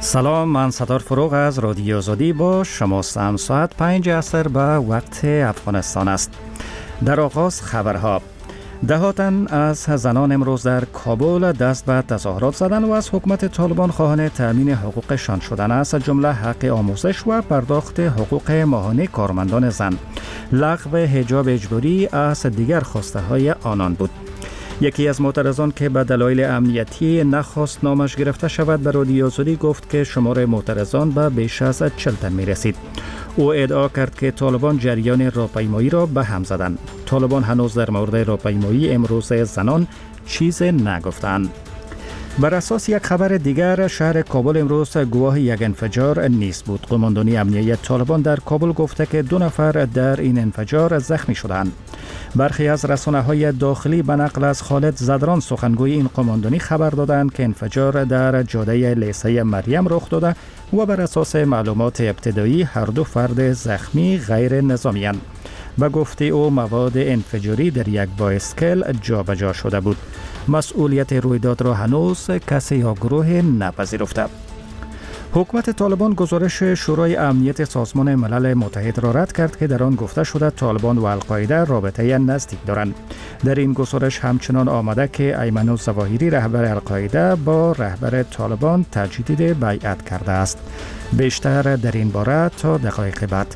سلام، من ستار فروغ از رادیو آزادی با شما هستم. ساعت 5 عصر به وقت افغانستان است. در آغاز خبرها. دهاتن از زنان امروز در کابل دست به تظاهرات زدن و از حکومت طالبان خواهان تأمین حقوقشان شدن است، از جمله حق آموزش و پرداخت حقوق ماهانه کارمندان زن. لغو حجاب اجباری از دیگر خواسته های آنان بود. یکی از معترضان که به دلایل امنیتی نخواست نامش گرفته شود به رادیو آزادی گفت که شمار معترضان به بیش از 40 تن می رسید. او ادعا کرد که طالبان جریان راهپیمایی را به هم زدند. طالبان هنوز در مورد راهپیمایی امروز زنان چیز نگفتند. بر اساس یک خبر دیگر، شهر کابل امروز گواه یک انفجار نیست بود. قماندانی امنیتی طالبان در کابل گفته که 2 نفر در این انفجار زخمی شدند. برخی از رسانه‌های داخلی به نقل از خالد زدران سخنگوی این قماندانی خبر دادند که انفجار در جاده لیسه مریم رخ داده و بر اساس معلومات ابتدایی هر 2 فرد زخمی غیر نظامی‌اند. به گفته او مواد انفجاری در یک بایسکل جابجا شده بود. مسئولیت رویداد را هنوز کسی یا گروه نپذیرفته. حکومت طالبان گزارش شورای امنیت سازمان ملل متحد را رد کرد که در آن گفته شده طالبان و القاعده رابطه نزدیک دارند. در این گزارش همچنان آمده که ایمن الظواهری رهبر القاعده با رهبر طالبان تجدید بیعت کرده است. بیشتر در این باره تا دقایق بعد.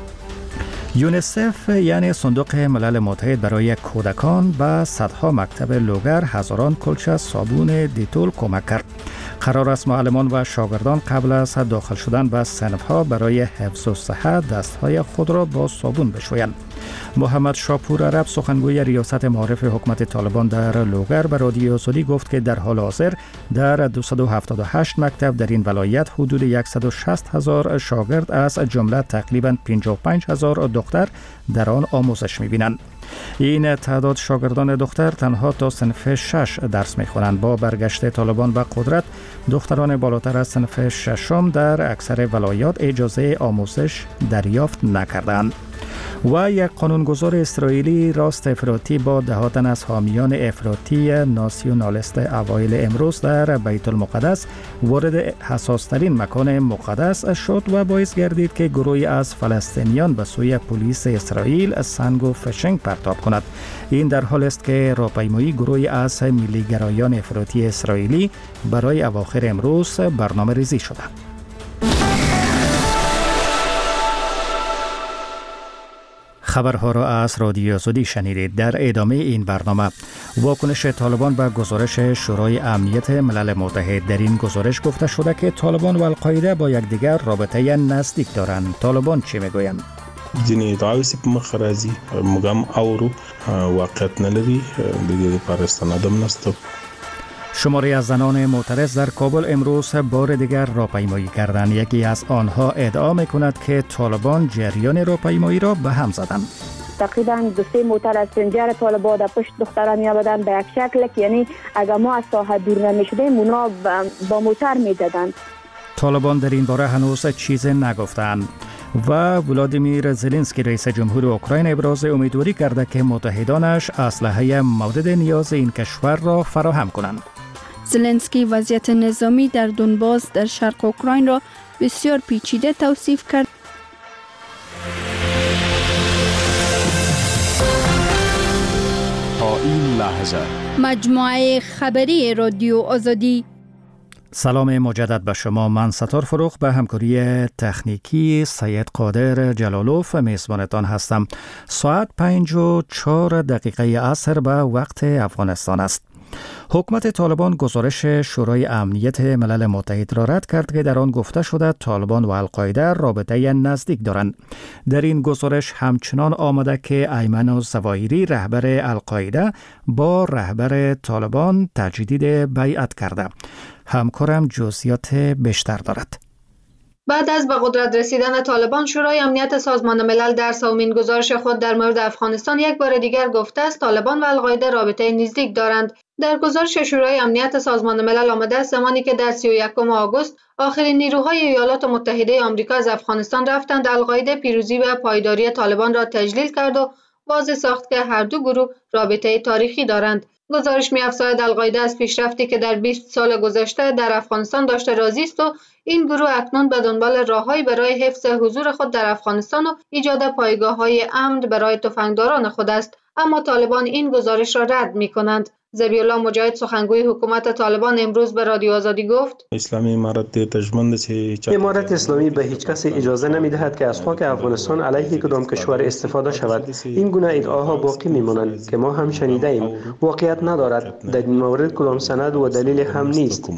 یونیسف یعنی صندوق ملل متحد برای کودکان به صدها مکتب لوگر هزاران کلچه صابون دیتول کمک کرد. قرار است معلمان و شاگردان قبل از داخل شدن به صنف‌ها برای حفظ الصحه دستهای خود را با صابون بشویند. محمد شاپور عرب سخنگوی ریاست معارف حکومت طالبان در لوگر به رادیو آزادی گفت که در حال حاضر در 278 مکتب در این ولایت حدود 160,000 شاگرد از جمله تقریباً 55,000 دختر در آن آموزش می‌بینند. این تعداد شاگردان دختر تنها تا صنف 6 درس می‌خوانند. با برگشت طالبان به قدرت، دختران بالاتر از صنف 6 در اکثر ولایات اجازه آموزش دریافت نکردند. و یک قانونگذار اسرائیلی راست افراطی با دهاتن از حامیان افراطی ناسیونالیست اوایل امروز در بیت المقدس وارد حساسترین مکان مقدس شد و باعث گردید که گروهی از فلسطینیان به سوی پلیس اسرائیل سنگ و فشنگ پرتاب کند. این در حال است که راهپیمایی گروهی از ملیگرایان افراطی اسرائیلی برای اواخر امروز برنامه ریزی شده. خبرها را از رادیو آزادی شنیدید. در ادامه این برنامه، واکنش طالبان به گزارش شورای امنیت ملل متحد. در این گزارش گفته شده که طالبان و القاعده با یکدیگر رابطه نزدیک دارند. طالبان چی میگویند؟ ځینې ادعاوې چې په مخ راځي موږ هم اورو، واقعیت نه لري، د دې لپاره استنادم نشته. شماری از زنان معترض در کابل امروز بار دیگر راهپیمایی کردند. یکی از آنها ادعا می‌کند که طالبان جریان راهپیمایی را به هم زدند. تقریبا 2-3 موتر از سنجر طالبان در پشت دختران می‌آمدند به یک شکل که یعنی اگر ما از ساحه دور نمی‌شدیم اونا با موتر می‌زدند. طالبان در این باره هنوز چیز نگفتند. و ولادیمیر زلنسکی رئیس جمهور اوکراین ابراز امیدواری کرده که متحدانش اسلحه مورد نیاز این کشور را فراهم کنند. زلنسکی وضعیت نظامی در دونباس در شرق اوکراین را بسیار پیچیده توصیف کرد. تا این لحظه مجموعه خبری رادیو آزادی. سلام مجدد به شما. من ستار فروغ به همکاری تکنیکی سید قادر جلالوف میزبانتان هستم. ساعت 5:04 عصر به وقت افغانستان است. حکومت طالبان گزارش شورای امنیت ملل متحد را رد کرد که در آن گفته شده طالبان و القاعده رابطه نزدیک دارند. در این گزارش همچنان آمده که ایمن الظواهری رهبر القاعده با رهبر طالبان تجدید بیعت کرده. همکارم جزئیات بیشتر دارد. بعد از به قدرت رسیدن طالبان، شورای امنیت سازمان ملل در سومین گزارش خود در مورد افغانستان یک بار دیگر گفته است طالبان و القاعده رابطه نزدیک دارند. در گزارش شورای امنیت سازمان ملل آمده است زمانی که در 31 آگوست آخرین نیروهای ایالات متحده آمریکا از افغانستان رفتند، القاعده پیروزی و پایداری طالبان را تجلیل کرد و واضح ساخت که هر دو گروه رابطه تاریخی دارند. گزارش می‌افزاید القاعده از پیشرفتی که در 20 سال گذشته در افغانستان داشته راضی است و این گروه اکنون به دنبال راههایی برای حفظ حضور خود در افغانستان و ایجاد پایگاه‌های امن برای تفنگداران خود است، اما طالبان این گزارش را رد می‌کنند. ذبیح الله مجاهد سخنگوی حکومت طالبان امروز به رادیو آزادی گفت: اسلامی امارت اسلامی به هیچ کسی اجازه نمی‌دهد که از خاک افغانستان علیه کدام کشور استفاده شود. این گونه ادعاها باقی می‌مانند که ما هم شنیده ایم. واقعیت ندارد. در این مورد کدام سند و دلیل هم نیست.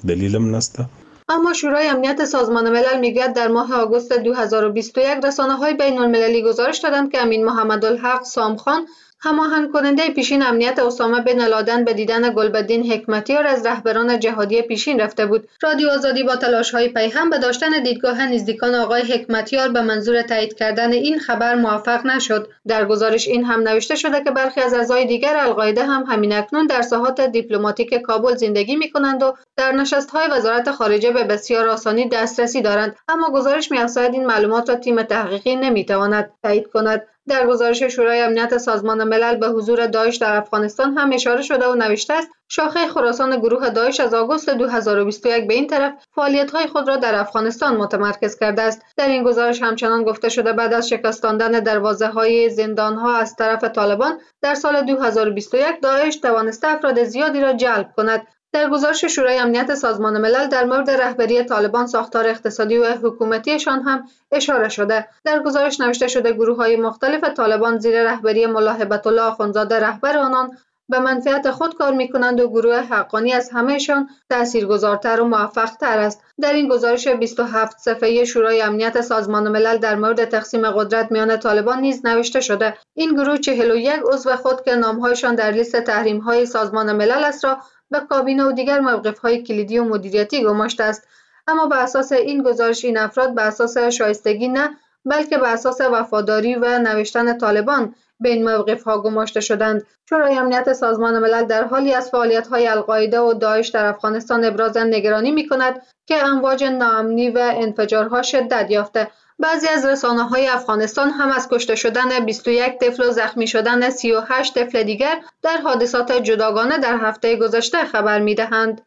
اما شورای امنیت سازمان ملل میگوید در ماه آگوست 2021 رسانه‌های بین‌المللی گزارش دادند که امین محمد الحق سامخان، هماهنگ کننده پیشین امنیت اسامه بن لادن، به دیدن گلبدین حکمتیار از رهبران جهادی پیشین رفته بود. رادیو آزادی با تلاش‌های پیهم به داشتن دیدگاه نزدیکان آقای حکمتیار به منظور تایید کردن این خبر موفق نشد. در گزارش این هم نوشته شده که برخی از اعضای دیگر القاعده هم همین اکنون در ساحات دیپلماتیک کابل زندگی می‌کنند و در نشست‌های وزارت خارجه به بسیار آسانی دسترسی دارند، اما گزارش می‌افزاید این معلومات را تیم تحقیقی نمی‌تواند تایید کند. در گزارش شورای امنیت سازمان ملل به حضور داعش در افغانستان هم اشاره شده و نوشته است شاخه خراسان گروه داعش از آگوست 2021 به این طرف فعالیت‌های خود را در افغانستان متمرکز کرده است. در این گزارش همچنان گفته شده بعد از شکستاندن دروازه‌های زندان‌ها از طرف طالبان در سال 2021 داعش توانسته افراد زیادی را جلب کند. در گزارش شورای امنیت سازمان ملل در مورد رهبری طالبان، ساختار اقتصادی و حکومتیشان هم اشاره شده. در گزارش نوشته شده گروه‌های مختلف طالبان زیر رهبری ملا هیبت الله آخوندزاده رهبر آنان به منفعت خود کار می‌کنند و گروه حقانی از همهشان تاثیرگذارتر و موفق‌تر است. در این گزارش 27 صفحه‌ای شورای امنیت سازمان ملل در مورد تقسیم قدرت میان طالبان نیز نوشته شده این گروه 41 عضو خود که نام‌هایشان در لیست تحریم‌های سازمان ملل است را به کابینه و دیگر موقف‌های کلیدی و مدیریتی گماشته است، اما به اساس این گزارش این افراد به اساس شایستگی نه بلکه به اساس وفاداری و نوشتن طالبان به این موقف‌ها گماشته شدند. شورای امنیت سازمان ملل در حالی از فعالیت‌های القاعده و داعش در افغانستان ابراز نگرانی می‌کند که امواج ناامنی و انفجارها شدت یافته. بعضی از رسانه‌های افغانستان هم از کشته شدن 21 طفل و زخمی شدن 38 طفل دیگر در حادثات جداگانه در هفته گذشته خبر می‌دهند.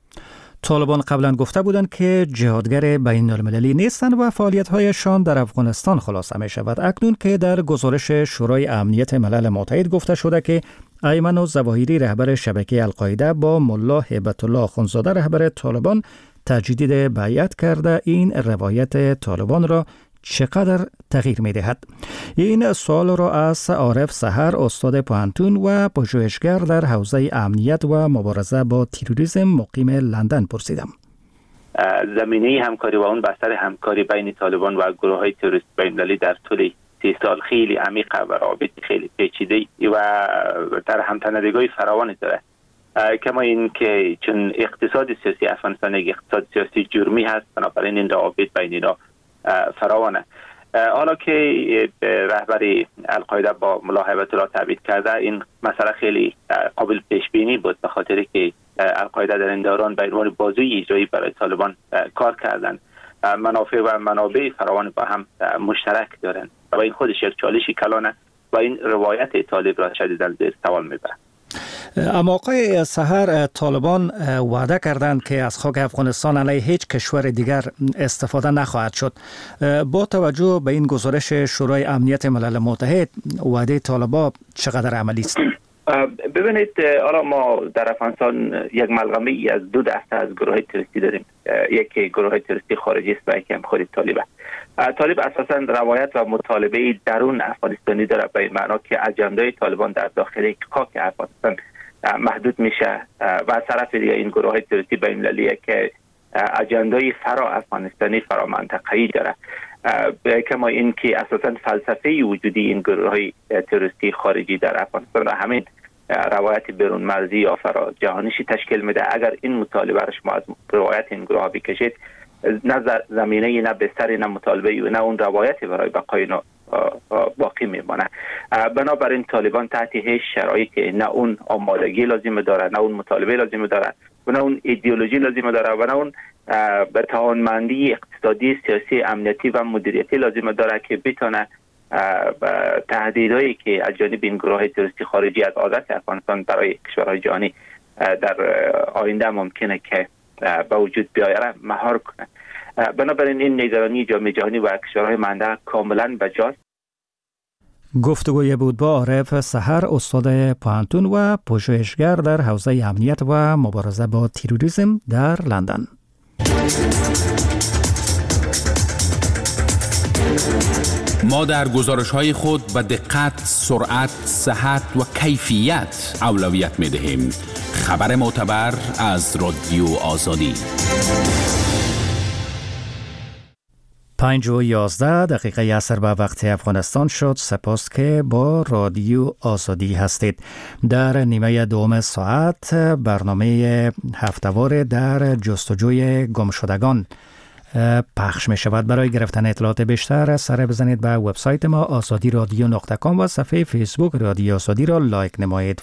طالبان قبلا گفته بودند که جهادگر بین المللی نیستند و فعالیت‌هایشان در افغانستان خلاصه می شود. اکنون که در گزارش شورای امنیت ملل متحد گفته شده که ایمن الظواهری رهبر شبکه القاعده با ملا هیبت الله آخوندزاده رهبر طالبان تجدید بیعت کرده، این روایت طالبان را چقدر تغییر می دهد؟ این سوال را از عارف سحر، استاد پوهنتون و پژوهشگر در حوزه امنیت و مبارزه با تروریسم مقیم لندن پرسیدم. زمینه همکاری و اون بستر همکاری بین طالبان و گروه‌های تروریست بین‌المللی در طول 30 سال خیلی عمیقه و رابطه خیلی پیچیده و در هم‌تنیدگی فراوانی داره. کما این که چون اقتصاد سیاسی افغانستان یک اقتصاد سیاسی جرمی هست، بنابراین این روابط بین اینا فراوانه. حالا که رهبری القاعده با ملا هیبت الله تبعید کرده، این مسئله خیلی قابل پیش بینی بود، به خاطر که القاعده در این دوران به عنوان بازوی اجرایی برای طالبان کار کردند. منافع و منابع فراوان با هم مشترک دارند و این خودش یک چالشی کلانه و این روایت طالب را شدیداً زیر سوال میبره. اما آقای سحر، طالبان وعده کردند که از خاک افغانستان علیه هیچ کشور دیگر استفاده نخواهد شد. با توجه به این گزارش شورای امنیت ملل متحد، وعده طالبان چقدر عملی است؟ ببینید، حالا ما در افغانستان یک ملغمه ای از دو دسته از گروه تروریستی داریم. یکی گروه تروریستی خارجی است و یکی هم خود طالبه. طالب اساساً روایت و مطالبه درون افغانستانی داره، به این معنا که اجنده طالبان در داخل خاک افغانستان محدود میشه و از طرف دیگه این گروه تروریستی بین‌المللی که اجنده فرا افغانستانی، فرا منطقه‌ای داره. کما این که اساساً فلسفه وجودی این گروه تروریستی خارجی در افغانستان همین روایت بیرون مرزی یا فرا جهانیشی تشکیل میده. اگر این مطالبه را شما از روایت این گروه بکشید، نه زمینه، نه بستر، نه مطالبه و نه اون روایتی برای بقای باقی میمانه. بنابراین طالبان تحت هیچ شرایطی نه اون آمادگی لازم داره، نه اون مطالبه لازم داره و نه اون ایدئولوژی لازم داره و نه اون به توانمندی اقتصادی، سیاسی، امنیتی و مدیریتی لازم داره که بتونه تهدیدهایی که از جانب این گروه تروریستی خارجی از عادت افغانستان برای کشورهای جهانی در آینده ممکنه که به وجود بیایه مهار کنه. بنابراین این نگرانی جامعه جهانی و کشورهای منطقه کاملا بجاست. گفتگوی بود با عارف سحر، استاد پوهنتون و پژوهشگر در حوزه امنیت و مبارزه با تروریسم در لندن. ما در گزارش‌های خود به دقت، سرعت، صحت و کیفیت اولویت می‌دهیم. خبر معتبر از رادیو آزادی. 5:11 عصر به وقت افغانستان شد. سپاس که با رادیو آزادی هستید. در نیمه دوم ساعت برنامه هفته‌وار در جستجوی گمشدگان پخش می شود. برای گرفتن اطلاعات بیشتر سر بزنید به وبسایت ما azadi.radio.com و صفحه فیسبوک رادیو آزادی را لایک نمایید.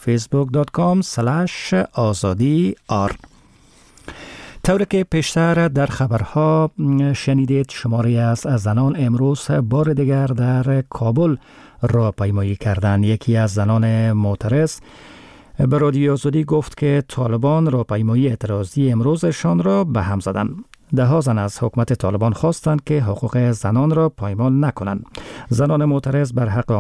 facebook.com/azadi.r. طوری که پیشتر در خبرها شنیدید، شماری از زنان امروز بار دیگر در کابل راهپیمایی کردند. یکی از زنان معترض به رادیو آزادی گفت که طالبان راهپیمایی اعتراضی امروزشان را به هم زدند. ده زن از حکومت طالبان خواستند که حقوق زنان را پایمال نکنند. زنان معترض بر حق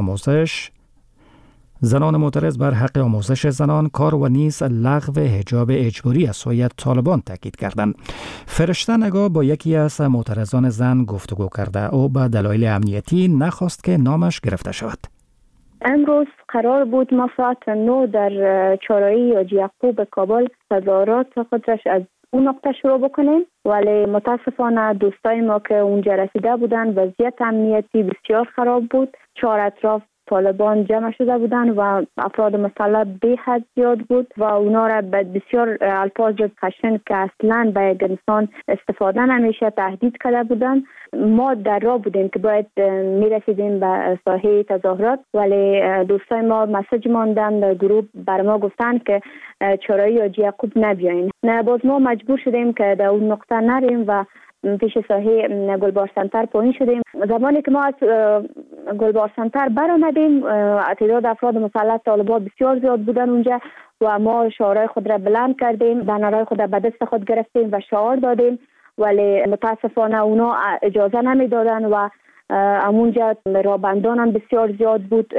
آموزش زنان، کار و نیز لغو حجاب اجباری از سوی طالبان تاکید کردند. فرشته نگاه با یکی از معترضان زن گفتگو کرده. او به دلایل امنیتی نخواست که نامش گرفته شود. امروز قرار بود ما ساعت 9 در چهارراهی حاجی یعقوب کابل تظاهرات خودش از اون نقطه شروع بکنیم، ولی متاسفانه دوستای ما که اونجا رسیده بودن وضعیت امنیتی بسیار خراب بود. 4 اطراف طالبان جمع شده بودن و افراد مسلح به حد زیاد بود و اونا را به بسیار الفاظ خشن که اصلا به یک انسان استفاده نمیشه تهدید کرده بودن. ما در راه بودیم که باید میرسیدیم به ساحه تظاهرات، ولی دوستای ما مسیج ماندن در گروه بر ما گفتن که چهارراهی حاجی یعقوب نبیاین. باز ما مجبور شدیم که در اون نقطه نریم و پیش ساحه گلبار سنتر پایین شدیم. زمانی که ما از گلبار سنتر برآمدیم، تعداد افراد مسلح طالبان بسیار زیاد بودن اونجا و ما شعارهای خود را بلند کردیم، بنرهای خود را به دست خود گرفتیم و شعار دادیم، ولی متاسفانه اونا اجازه نمیدادن و همونجا رابندان هم بسیار زیاد بود.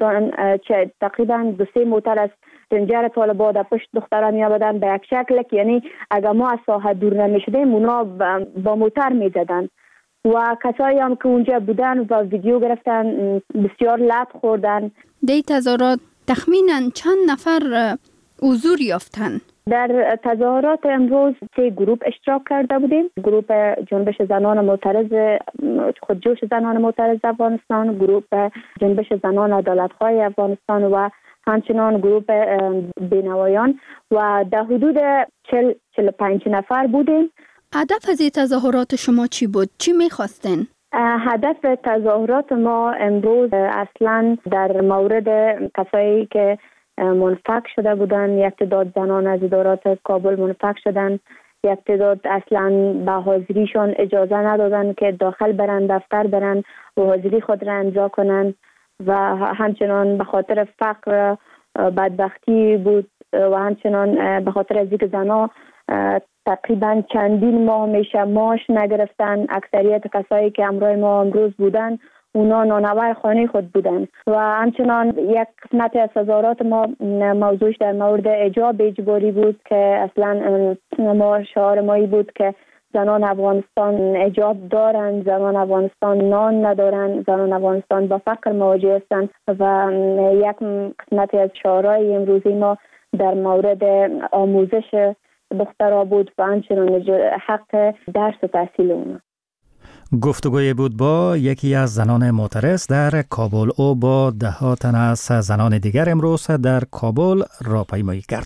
تقریبا 2-3 موتر از رنجر طالبان در پشت دختران می آمدن به یک شکل که یعنی اگر ما از ساحه دور نمی شدیم اونا با موتر می زدن و کسایی هم که اونجا بودن و ویدیو گرفتن بسیار لط خوردن. دی تظاهرات تخمینا چند نفر حضور یافتن؟ در تظاهرات امروز 3 گروه اشتراک کرده بودیم. گروه جنبش زنان معترض خودجوش زنان معترض افغانستان، گروه جنبش زنان عدالت‌خواه افغانستان و همچنان گروه بینوایان و در حدود 40-45 نفر بودیم. هدف از این تظاهرات شما چی بود؟ چی می‌خواستین؟ هدف تظاهرات ما امروز اصلا در مورد کسایی که منفک شده بودن، یک تعداد زنان از ادارات کابل منفک شدن، یک تعداد اصلا به حاضریشان اجازه ندادن که داخل برن، دفتر برن و حاضری خود را امضا کنن و همچنان به خاطر فقر بدبختی بود و همچنان به خاطر از اینکه زنها تقریبا چندین ماه میشه معاش نگرفتن. اکثریت کسایی که همراه ما امروز بودن اونا نانور خانه خود بودن و همچنان یک قسمت از تظاهرات ما موضوعش در مورد حجاب اجباری بود که اصلا ما شعار مایی بود که زنان افغانستان حجاب دارن، زنان افغانستان نان ندارن، زنان افغانستان با فقر مواجه هستند و یک قسمت از شعارهای امروزی ما در مورد آموزش دخترها بود و همچنان حق درس و تحصیل اونا. گفتگوی بود با یکی از زنان معترض در کابل. او با 10 تن از زنان دیگر امروز در کابل راهپیمایی کرد.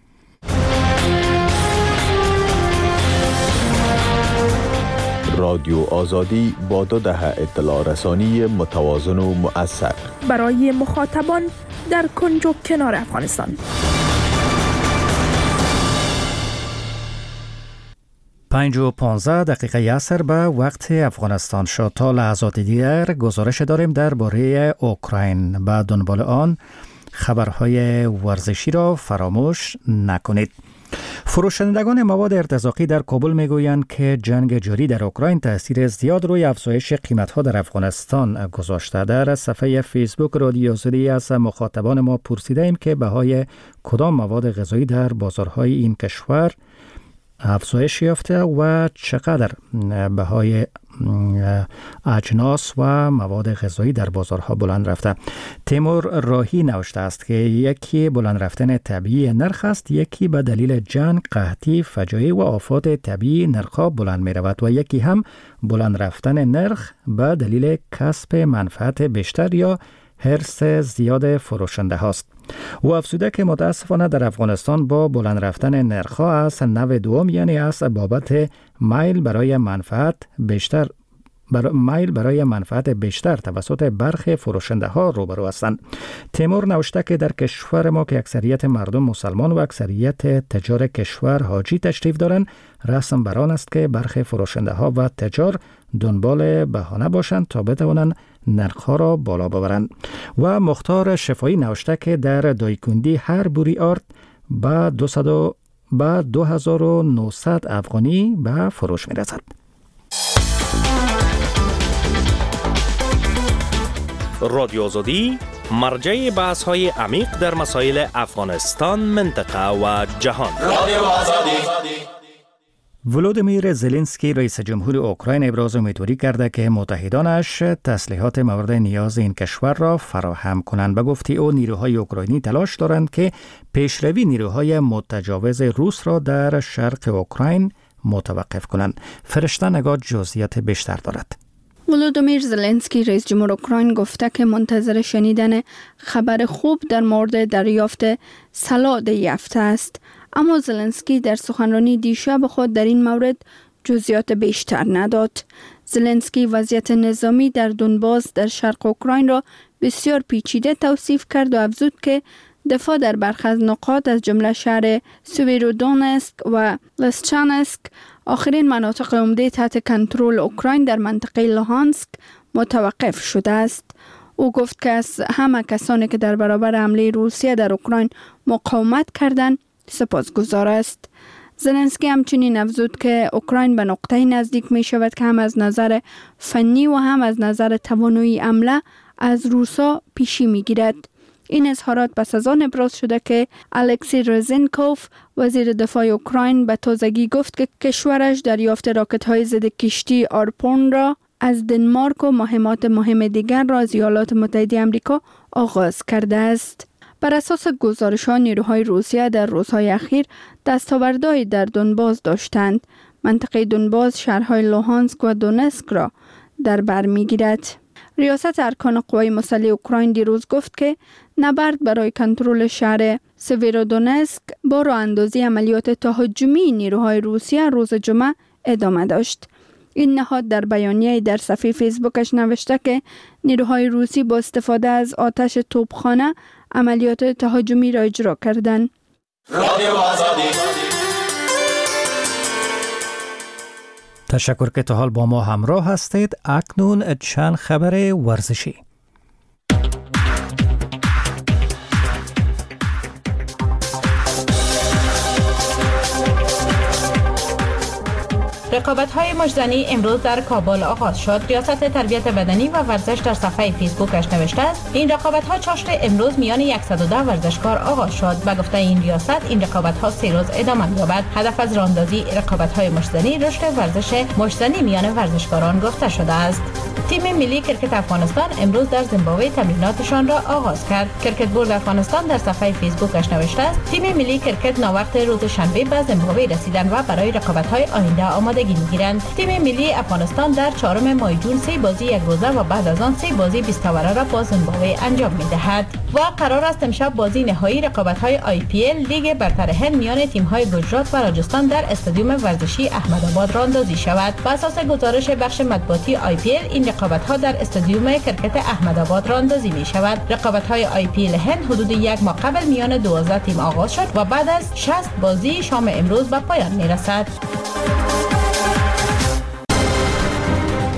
رادیو آزادی با 2 دهه اطلاع رسانی متوازن و مؤثر برای مخاطبان در کنج و کنار افغانستان. 5:15 عصر به وقت افغانستان شد. تا لحظات دیگر گزارش داریم درباره اوکراین. به دنبال آن خبرهای ورزشی را فراموش نکنید. فروشندگان مواد ارتزاقی در کابل میگویند که جنگ جاری در اوکراین تاثیر زیاد روی افزایش قیمت‌ها در افغانستان گذاشته. در صفحه فیسبوک رادیو زدی از مخاطبان ما پرسیدیم که بهای کدام مواد غذایی در بازارهای این کشور افزایش یافته و چقدر بهای اجناس و مواد غذایی در بازارها بلند رفته. تیمور راهی نوشته است که یکی بلند رفتن طبیعی نرخ است، یکی به دلیل جنگ، قحطی، فجایع و آفات طبیعی نرخ‌ها بلند می رود و یکی هم بلند رفتن نرخ به دلیل کسب منفعت بیشتر یا حرص زیاد فروشنده هاست. و افزوده که متاسفانه در افغانستان با بلند رفتن نرخ‌ها از نوع دوم، یعنی از بابت میل برای منفعت بیشتر توسط برخی فروشنده ها روبرو هستند. تیمور نوشته که در کشور ما که اکثریت مردم مسلمان و اکثریت تجار کشور حاجی تشریف دارند، رسم بر آن است که برخی فروشنده ها و تجار دنبال بهانه باشند تا بتوانند نرخ‌ها را بالا ببرند. و مختار شفایی نوشته که در دایکندی هر بوری آرد به 2900 افغانی به فروش می رسد. رادیو آزادی مرجع بحث‌های عمیق در مسائل افغانستان، منطقه و جهان. رادیو آزادی. ولودیمیر زلنسکی رئیس جمهور اوکراین ابراز امیدواری کرده که متحدانش تسلیحات مورد نیاز این کشور را فراهم کنند. به گفته او نیروهای اوکراینی تلاش دارند که پیشروی نیروهای متجاوز روس را در شرق اوکراین متوقف کنند. فرشته نگاه جزئیات بیشتر دارد. ولودیمیر زلنسکی رئیس جمهور اوکراین گفته که منتظر شنیدن خبر خوب در مورد دریافت سلاح یافته است. اما زلنسکی در سخنرانی دیشب خود در این مورد جزئیات بیشتر نداد. زلنسکی وضعیت نظامی در دونباس در شرق اوکراین را بسیار پیچیده توصیف کرد و افزود که دفاع در برخی از نقاط از جمله شهر سویرودونسک و لسچانسک، آخرین مناطق عمده تحت کنترل اوکراین در منطقه لوهانسک، متوقف شده است. او گفت که از همه کسانی که در برابر حمله روسیه در اوکراین مقاومت کردند سپاسگزار است. زلنسکی همچنین افزود که اوکراین به نقطه‌ای نزدیک می شود که هم از نظر فنی و هم از نظر توانایی حمله از روسا پیشی می گیرد. این اظهارات پس از آن ابراز شده که الکسی رزنکوف وزیر دفاع اوکراین به تازگی گفت که کشورش دریافت راکت‌های ضد کشتی آرپون را از دنمارک و مهمات مهم دیگر را از ایالات متحده آمریکا آغاز کرده است. بر اساس گزارش‌ها نیروهای روسیه در روزهای اخیر دستاوردهایی در دونباس داشتند. منطقه دونباس شهرهای لوهانسک و دونسک را در بر می‌گیرد. ریاست ارکان قوای مسلح اوکراین دیروز گفت که نبرد برای کنترل شهر سویرودونسک با راه اندازی عملیات تهاجمی نیروهای روسیه روز جمعه ادامه داشت. این نهاد در بیانیه‌ای در صفحه فیسبوکش نوشته که نیروهای روسی با استفاده از آتش توپخانه عملیات تهاجمی را اجرا کردند. رادیو آزادی. تشکر که تا حال با ما همراه هستید. اکنون چند خبر ورزشی. رقابت‌های مشت‌زنی امروز در کابل آغاز شد. ریاست تربیت بدنی و ورزش در صفحه فیسبوکش نوشته است این رقابت‌ها چاشت امروز میان 110 ورزشکار آغاز شد. به گفته این ریاست این رقابت‌ها 3 روز ادامه می‌یابد. هدف از راه‌اندازی رقابت‌های مشت‌زنی رشد ورزش مشت‌زنی میان ورزشکاران گفته شده است. تیم ملی کرکت افغانستان امروز در زیمبابوه تمریناتشان را آغاز کرد. کرکت بورد افغانستان در صفحه فیسبوکش نوشته است تیم ملی کرکت ناوقت روز شنبه به زیمبابوه رسیدند و برای رقابت‌های آینده آمادگی می‌گیرند. تیم ملی افغانستان در 4 ماه جون 3 بازی یک روزه و بعد از آن 3 بازی 20 اوره را با زیمبابوه انجام می‌دهد. و قرار است امشب بازی نهایی رقابت‌های IPL لیگ برتر هند میان تیم‌های گجرات و راجستان در استادیوم ورزشی احمدآباد راه‌اندازی شود. بر اساس گزارش بخش مطبوعاتی IPL این رقابت‌ها در استادیوم کرکت احمدآباد راه‌اندازی می‌شود. رقابت‌های IPL هند حدود 1 ماه قبل میان 12 تیم آغاز شد و بعد از 60 بازی شام امروز به پایان می‌رسد.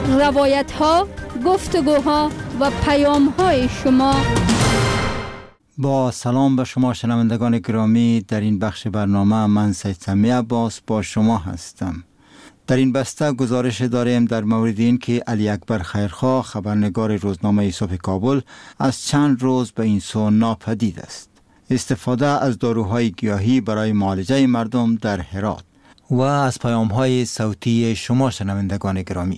روایت ها، گفتگوها و پیام های شما. با سلام به شما شنوندگان گرامی، در این بخش برنامه من سید سمی عباس با شما هستم. در این بسته گزارش داریم در مورد این که علی اکبر خیرخواه، خبرنگار روزنامه صبح کابل، از چند روز به این سو ناپدید است. استفاده از داروهای گیاهی برای معالجه مردم در هرات و از پیام‌های صوتی شما شنوندگان گرامی.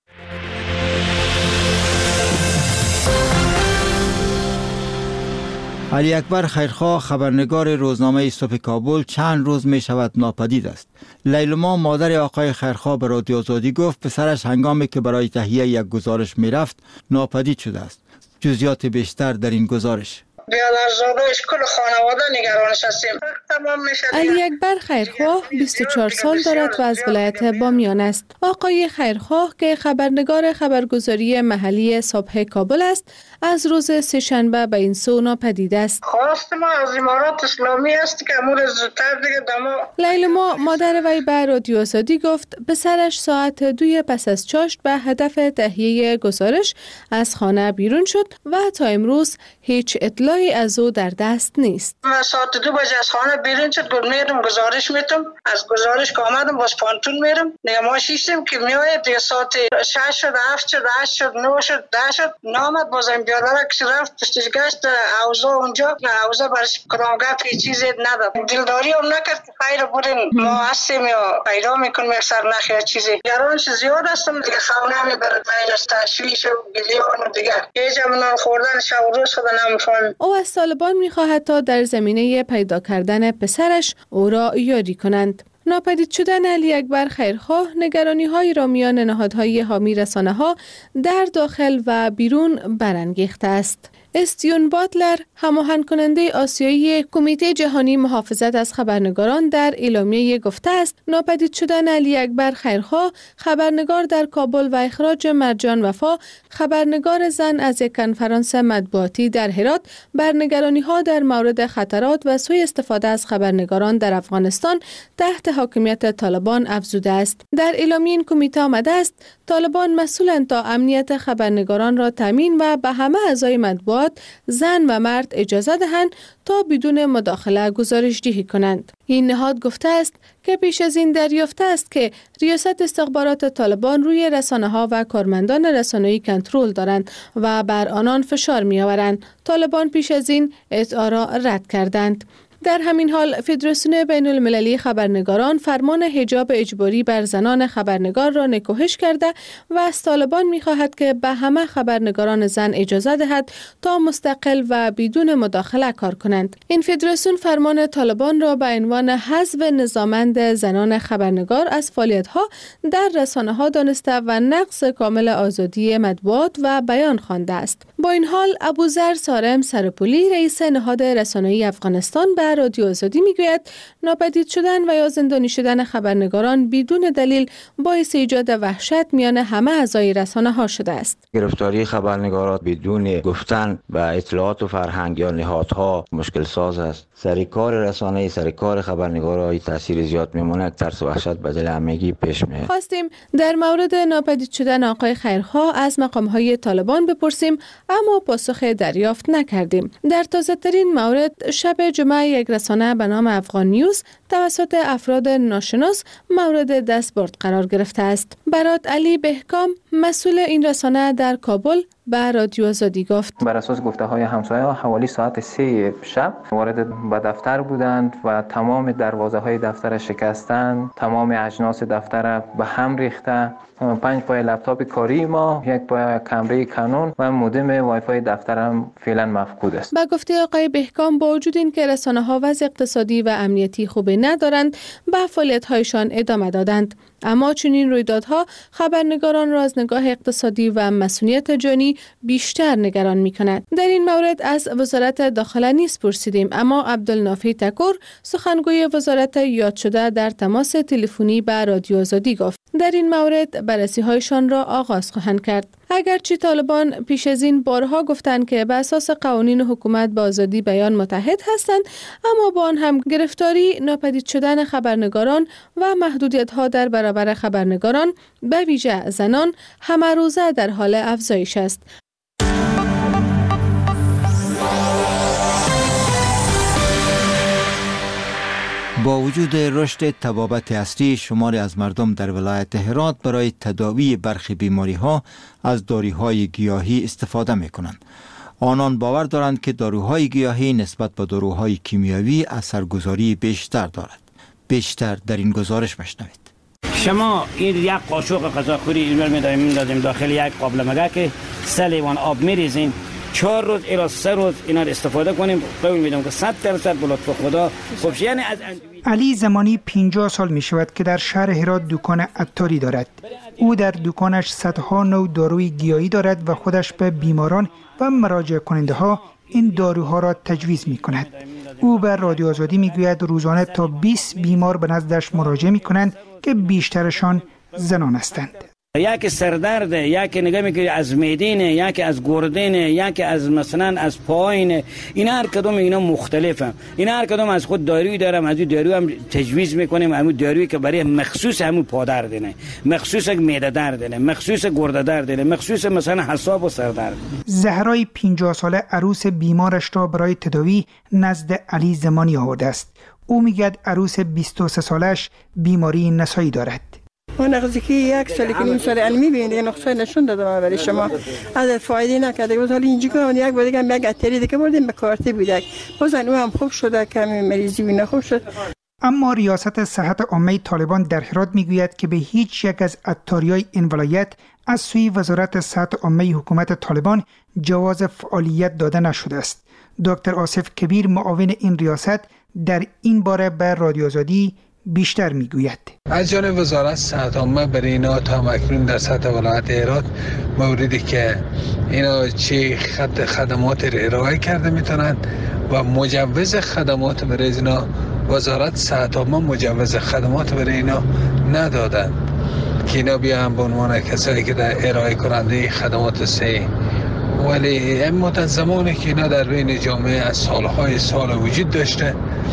علی اکبر خیرخواه، خبرنگار روزنامه صبح کابل، چند روز می شود ناپدید است. لیلما، مادر آقای خیرخواه، به رادیو آزادی گفت پسرش هنگامی که برای تهیه یک گزارش می رفت ناپدید شده است. جزئیات بیشتر در این گزارش. بیادرزادهش کل خانواده نگرانش هستیم. علی اکبر خیرخواه 24 سال دارد و از ولایت بامیان است. آقای خیرخواه که خبرنگار خبرگزاری محلی صبح کابل است، از روز سه‌شنبه به این سو ناپدید است. خواست ما از امارات اسلامی است که امور زودتر دیگه دما. لیلما، مادر وی به رادیو آزادی گفت پسرش ساعت 2 پس از چاشت به هدف تهیه گزارش از خانه بیرون شد و تا امروز هیچ اطلاعی از او در دست نیست. ساعت 2 بجه از خانه بیرون شد، گفت میرم گزارش میتم. از گزارش که آمدم باز پانتون میرم. دیگه ما شیشتیم که میآید، دیگه ساعت 6 شد، 7 شد، 8 شد، 9 شد، 10 شد. نامد بازم بیادره که رفت پشتش گشت اوضاع اونجا، اوضاع برش کدامگاه که چیزی نداد. دلداری هم نکرد که خیر بودین ما هستیم یا پیدا میکنیم یک سرنخ یا چیزی. گرانش زیاد هستم دیگه، خونه میبرد من از تشویش و گلیان و دیگه یه جمعنا خوردن شب و روز خدا نمیفهم. او از طالبان میخواهد تا در زمینه پیدا کردن پسرش او را یاری کنند. ناپدید شدن علی اکبر خیرخواه نگرانی‌هایی را میان نهادهای حامی رسانه‌ها در داخل و بیرون برانگیخته است. استیون باتلر، هماهنگ کننده آسیایی کمیته جهانی محافظت از خبرنگاران، در اعلامیه گفته است ناپدید شدن علی اکبر خیرخواه، خبرنگار در کابل، و اخراج مرجان وفا، خبرنگار زن، از یک کنفرانس مطبوعاتی در هرات بر نگرانی‌ها در مورد خطرات و سوء استفاده از خبرنگاران در افغانستان تحت حاکمیت طالبان افزوده است. در اعلامیه این کمیته آمده است طالبان مسئولند تا امنیت خبرنگاران را تامین و به همه اعضای مطبوعات، زن و مرد، اجازه دهند تا بدون مداخله گزارش‌دهی کنند. این نهاد گفته است که پیش از این دریافته است که ریاست استخبارات طالبان روی رسانه‌ها و کارمندان رسانه‌ای کنترل دارند و بر آنان فشار می‌آورند. طالبان پیش از این ادعا را رد کردند. در همین حال فدراسیون بین المللی خبرنگاران فرمان حجاب اجباری بر زنان خبرنگار را نکوهش کرده و از طالبان می‌خواهد که به همه خبرنگاران زن اجازه دهد تا مستقل و بدون مداخله کار کنند. این فدراسیون فرمان طالبان را به عنوان حذف نظاممند زنان خبرنگار از فعالیت‌ها در رسانه‌ها دانسته و نقض کامل آزادی مطبوعات و بیان خوانده است. با این حال ابوذر سارم سرپولی، رئیس نهاد رسانه‌ای افغانستان، به رادیو آزادی میگوید ناپدید شدن و یا زندانی شدن خبرنگاران بدون دلیل باعث ایجاد وحشت میان همه اعضای رسانه‌ها شده است. گرفتاری خبرنگاران بدون گفتن به اطلاعات و فرهنگ یا نهادها مشکل ساز است. سرکار رسانه‌ای، سرکار خبرنگارای تاثیر زیاد میمونه، ترس و وحشت به دل همگی پیش میاد. خواستیم در مورد ناپدید شدن آقای خیرخواه از مقام‌های طالبان بپرسیم، اما پاسخ دریافت نکردیم. در تازه‌ترین مورد، شب جمعه یک رسانه به نام افغان نیوز توسط افراد ناشناس مورد دستبرد قرار گرفته است. برات علی بهکام، مسئول این رسانه در کابل، به رادیو آزادی گفت بر اساس گفته‌های همسایه‌ها حوالی ساعت 3 شب وارد به دفتر بودند و تمام دروازه‌های دفتر شکستند، تمام اجناس دفتر به هم ریخته، 5 پای لپتاپ کاری ما، 1 پای کامره کانون و مودم وای فای دفترم فعلا مفقود است. با گفته آقای بهکام، با وجود اینکه رسانه‌ها وضع اقتصادی و امنیتی خوبی ندارند، به فعالیت‌هایشان ادامه دادند. اما چنین رویدادها خبرنگاران را از نگاه اقتصادی و مسئولیت جانی بیشتر نگران می‌کند. در این مورد از وزارت داخله نیز پرسیدیم، اما عبدالنافی تکور، سخنگوی وزارت یاد شده، در تماس تلفنی با رادیو آزادی گفت در این مورد بررسی هایشان را آغاز خواهند کرد. اگرچه طالبان پیش از این بارها گفتند که به اساس قوانین حکومت با آزادی بیان متحد هستند، اما با آن هم گرفتاری، ناپدید شدن خبرنگاران و محدودیت‌ها در برابر خبرنگاران به ویژه زنان همه روزه در حال افزایش است. با وجود رشد طبابت اصلی، شماری از مردم در ولایت هرات برای تداوی برخی بیماری‌ها از داروهای گیاهی استفاده می‌کنند. آنان باور دارند که داروهای گیاهی نسبت به داروهای کیمیاوی اثرگذاری بیشتر دارد. بیشتر در این گزارش مشنوید. شما این یک قاشق غذاخوری اینور می‌دادیم داخل یک قابل مگه که 3 لیوان آب می‌ریزیم، 4 روز الی 3 روز اینا رو استفاده کنیم. قول میدم که 100% به لطف خدا. خب یعنی از علی زمانی 50 سال می شود که در شهر هرات دکان عطاری دارد. او در دکانش صدها نوع داروی گیاهی دارد و خودش به بیماران و مراجعه کننده ها این داروها را تجویز می کند. او به رادیو آزادی می گوید روزانه تا 20 بیمار به نزدش مراجعه می کنند که بیشترشان زنان هستند. یکی سردرد، یکی نگاه میکنی از میدینه، یکی از گردنه، یکی از مثلا از پایینه. اینا هر کدوم اینا مختلفه. اینا هر کدوم از خود دارویی دارم، از این دارو هم تجویز میکنیم. همون دارویی که برای مخصوص همون پادردنه، مخصوص معده دردنه، مخصوص گرده دردنه، مخصوص مثلا حساب و سردرد. زهرای 50 ساله عروس بیمارش را برای تداوی نزد علی زمانی آورده است. او میگه عروس 23 سالش بیماری نسایی دارد. اون نقضی 1 سال که نیم سال علمی بینده نقصه نشون دادم برای شما از فایده نکرده. بود حالا اینجا که یک بار دیگه یک اتری دیگه بردیم به کارت بودک بازن او هم خوب شده، کمی مریضی بینه خوب شد. اما ریاست صحت عامه طالبان در هرات میگوید که به هیچ یک از عطاریای این ولایت از سوی وزارت صحت عامه حکومت طالبان جواز فعالیت داده نشده است. دکتر آصف کبیر معاون این ریاست در این باره به رادیو آزادی بیشتر میگوید. از جانب وزارت صحت عامه برای اینا تا مکنون در سطح ولایت هرات موردی که اینا چه خدمات را ارائه کرده میتونند و مجوز خدمات برای اینا وزارت صحت عامه مجوز خدمات برای اینا ندادند که اینا بیان به عنوان کسایی که در ارائه کننده خدمات صحی. ولی اما زمانی که اینا در بین جامعه از سالهای سال وجود داشته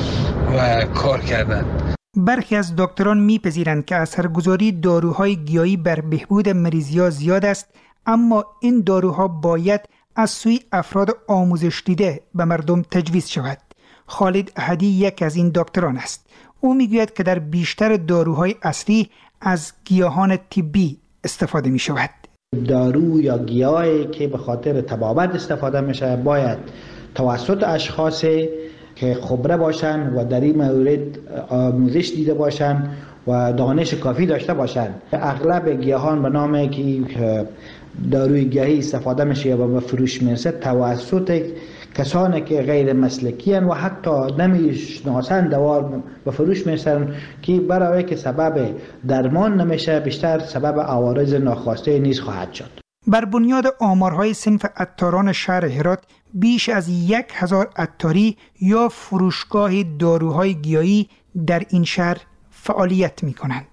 و کار کردند. برخی از دکتران میپذیرند که اثرگذاری داروهای گیاهی بر بهبود مریضی‌ها زیاد است، اما این داروها باید از سوی افراد آموزش دیده به مردم تجویز شود. خالد احدی یک از این دکتران است. او میگوید که در بیشتر داروهای اصلی از گیاهان طبی استفاده می شود. دارو یا گیاهی که به خاطر طبابت استفاده میشه باید توسط اشخاص که خبره باشن و در این مورد آموزش دیده باشن و دانش کافی داشته باشن. اغلب گیاهان به نام که داروی گیاهی استفاده میشه و به فروش میرسه توسط کسانی که غیر مسلکی هستند و حتی نمیشناسند دوا به فروش میرسن که برای که سبب درمان نمیشه بیشتر سبب عوارض ناخواسته نیز خواهد شد. بر بنیاد آمارهای صنف عطاران شهر هرات بیش از 1000 عطاری یا فروشگاه داروهای گیاهی در این شهر فعالیت می کنند.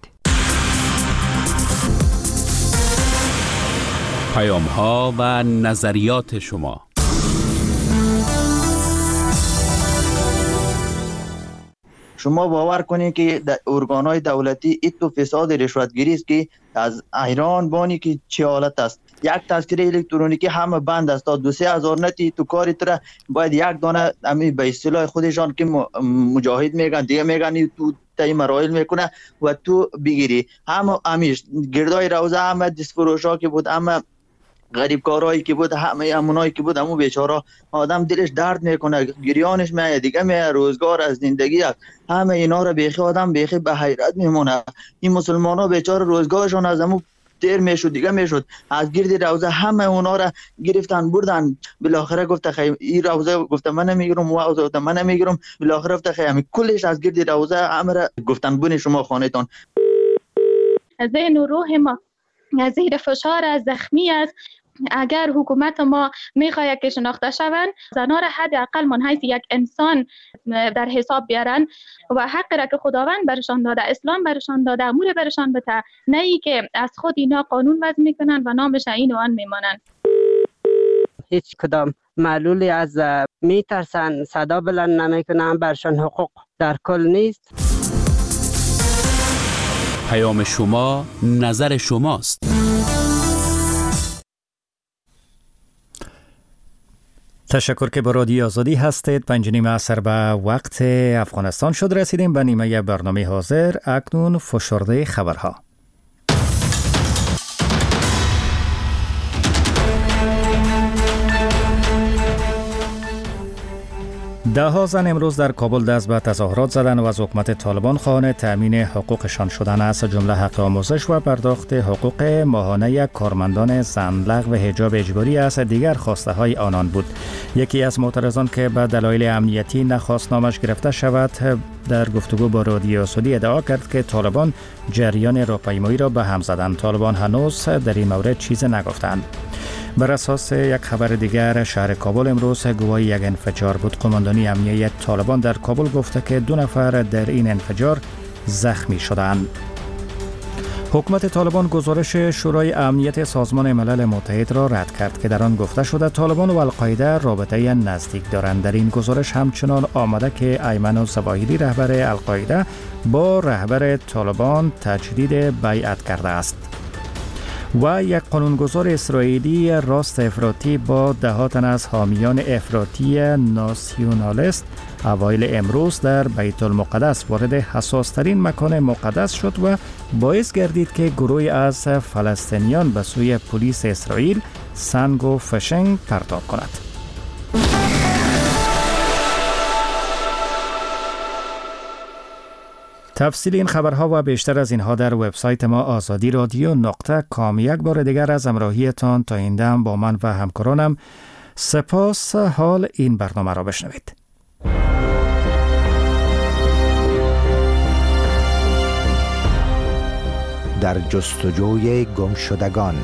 پیام‌ها و نظریات شما. شما باور کنید که ارگان‌های دولتی ایتو فساد رشوتگیری است که از ایران بانی که چه حالت است. یک تذکره الکترونیکی همه بند است تا 2-3 هزار نتی تو کاری تر باید یک دانه امی به اصطلاح خودشان که مجاهد میگن دیگه میگن تو تای مراحل میکنه و تو بگیری همه امیش گردای روزه همه دستفروشا که بود همه غریبکارایی که بود همه امونایی که بود همون بیچاره آدم دلش درد میکنه گریانش میاد دیگه میاد روزگار از زندگی است. همه اینا رو بیخی آدم بیخی به حیرت میمونه. این مسلمانا بیچاره روزگارشون از همون دیر میشد دیگه میشد از گرد روزه همه اونا را گرفتن بردن بالاخره گفت خیر این روزه گفت من نمیگیرم و روزه گفت من نمیگیرم بالاخره گفت خیر همین کلش از گرد روزه همه گفتن بون شما خانهتون. ذهن و روح ما زیر فشار از زخمی است اگر حکومت ما میخواهد که شناخته شوند، زنان را حداقل من حیث یک انسان در حساب بیارن و حق را که خداوند برشان داده، اسلام برشان داده، امور برشان بده، نه ای که از خود اینا قانون وضع میکنن و نامش این و آن میمانند. هیچ کدام معلولی از میترسن، صدا بلند نمیکنن، برشان حقوق در کل نیست. پیام شما، نظر شماست. تشکر که با رادیو آزادی هستید. 5:30 عصر به وقت افغانستان شد. رسیدیم به نیمه برنامه حاضر. اکنون فشرده خبرها. ده‌ها زن امروز در کابل دست به تظاهرات زدند و از حکومت طالبان خواهان تأمین حقوقشان شدن است، جمله حق آموزش و پرداخت حقوق ماهانه کارمندان زن، لغو حجاب اجباری است دیگر خواسته های آنان بود. یکی از معترضان که به دلایل امنیتی نخواست نامش گرفته شود در گفتگو با رادیو آزادی ادعا کرد که طالبان جریان راهپیمایی را به هم زدند. طالبان هنوز در این مورد چیز نگفتند. بر اساس یک خبر دیگر، شهر کابل امروز گواهی یک انفجار بود. قماندانی امنیتی طالبان در کابل گفته که 2 نفر در این انفجار زخمی شدند. حکومت طالبان گزارش شورای امنیت سازمان ملل متحد را رد کرد که در آن گفته شده طالبان و القاعده رابطه نزدیک دارند. در این گزارش همچنان آمده که ایمن الظواهری رهبر القاعده با رهبر طالبان تجدید بیعت کرده است. و یک قانونگذار اسرائیلی راست افراطی با ده‌ها تن از حامیان افراطی ناسیونالیست اوایل امروز در بیت المقدس وارد حساس‌ترین مکان مقدس شد و باعث گردید که گروهی از فلسطینیان به سوی پلیس اسرائیل سنگ و فشنگ پرتاب کند. تفصیل این خبرها و بیشتر از اینها در وبسایت ما آزادی رادیو.com. یک بار دیگر از همراهیتان تا این دم با من و همکارانم سپاس. حال این برنامه را بشنوید. در جستجوی گمشدگان.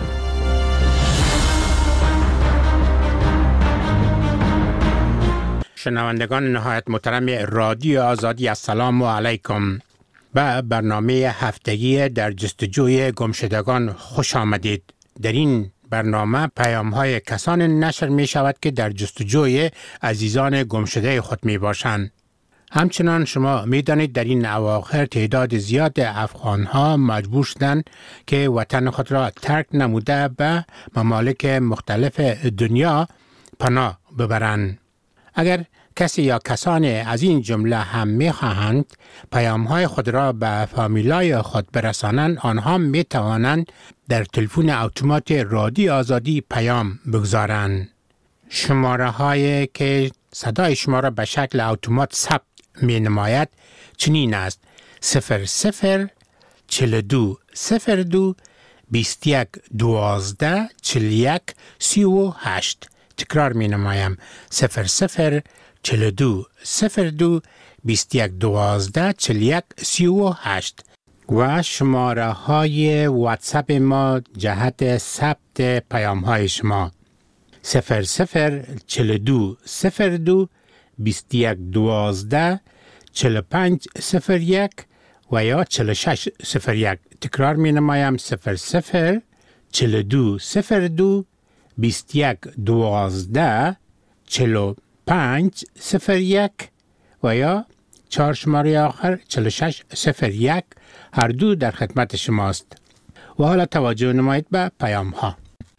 شنوندگان نهایت محترم رادیو آزادی، السلام علیکم. به برنامه هفتگی در جستجوی گمشدگان خوش آمدید. در این برنامه پیام‌های کسان نشر می شود که در جستجوی عزیزان گمشده خود می باشند. همچنان شما می دانید در این اواخر تعداد زیاد افغان‌ها مجبور شدند که وطن خود را ترک نموده به ممالک مختلف دنیا پناه ببرند. اگر کسی یا کسان از این جمله هم می خواهند پیام‌های خود را به فامیلای خود برسانند، آنها می توانند در تلفن اتومات رادیو آزادی پیام بگذارند. شماره هایی که صدای شما را به شکل اتومات ثبت می نماید چنین است: 00 42 02 21 12 41 38. تکرار می نمایم: 00 42 02 21 12 41 38. و شماره های واتساپ ما جهت ثبت پیام های شما: 00 42 02 21 12 45 01 و یا 46 01. تکرار می نمایم: 00 42 02 21 12 45 01 و یا 4 شماره آخر 46 01. هر دو در خدمت شماست. و حالا توجه نمایید به پیام ها.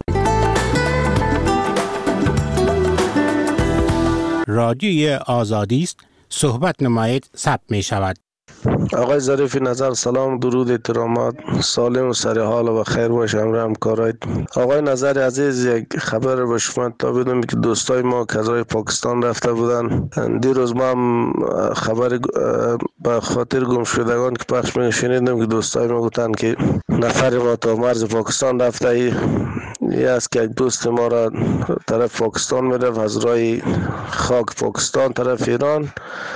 رادیوی آزادی است، صحبت نمایید، ثبت می شود. آقای ظریف نظر، سلام، درود، احترامات، سالم و سر حال و خیر باشه همکارایت. آقای نظر عزیز، یک خبر به شما تا بدم که دوستای ما کذای پاکستان رفته بودن. دیروز ما هم خبر به خاطر گم شدگان که پخش می‌شنیدم که دوستای ما گفتن که نفر ما تا مرز پاکستان رفته. ای است که یک دوست ما را طرف پاکستان میرفت، از راه خاک پاکستان طرف ایران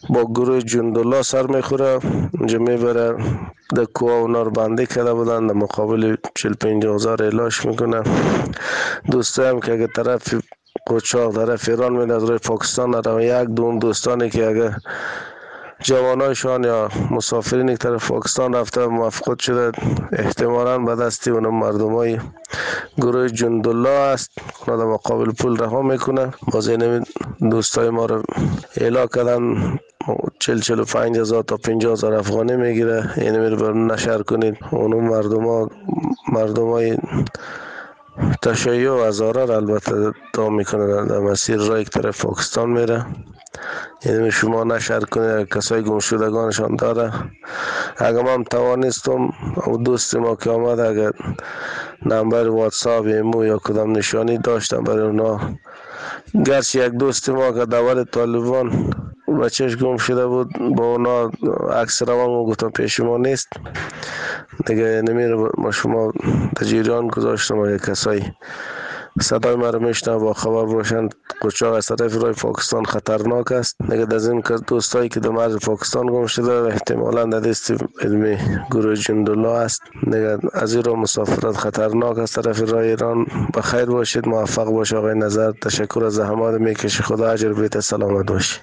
با گروه جندالله سر میخوره. اونجا میبره در کوه اونا رو بندی کرده بودن، در مقابل 45 هزار اعلاش میکنه. دوسته هم که اگه طرف قاچاق طرف ایران میده از روی پاکستان رو، یک دون دوستانی که اگه جوانایشان یا مسافرین که طرف پاکستان رفته موفقات شده، احتمالاً به دستی اون مردمای گروه جندالله است، اونا در مقابل پول رها میکنه. باز این دوستای ما رو اعلا کردن 45 هزار تا 50 هزار افغانی میگیره، یعنی میره برون نشر کنید. اونو مردمای تشیع و هزاره را البته تا میکنه در مسیر رای که طرف پاکستان میره. یعنی شما نشر کنید، کسای گمشدگانشان داره. اگر من توانستم او دوست ما که آمد، اگر نمبر واتساپ ایمو یا کدام نشانی داشتم برای اونا، گرچه یک دوست ما که دور طالبان بچهش گم شده بود، با اونا عکس روان گفتم پیش ما نیست دیگه، نمیره ما شما در جریان گذاشتم. اگه کسایی صدای ما رو میشنن با خبر باشند، قاچاق از طرف رای پاکستان خطرناک است دیگه. از این دوستایی که در مرز پاکستان گم شده احتمالاً در دست علمی گروه جندالله است دیگه. از این رو مسافرت خطرناک است طرف رای ایران. بخیر باشید، موفق باشه آقای نظر. تشکر از زحمات میکشی، خدا اجر بیت، سلامت باشی.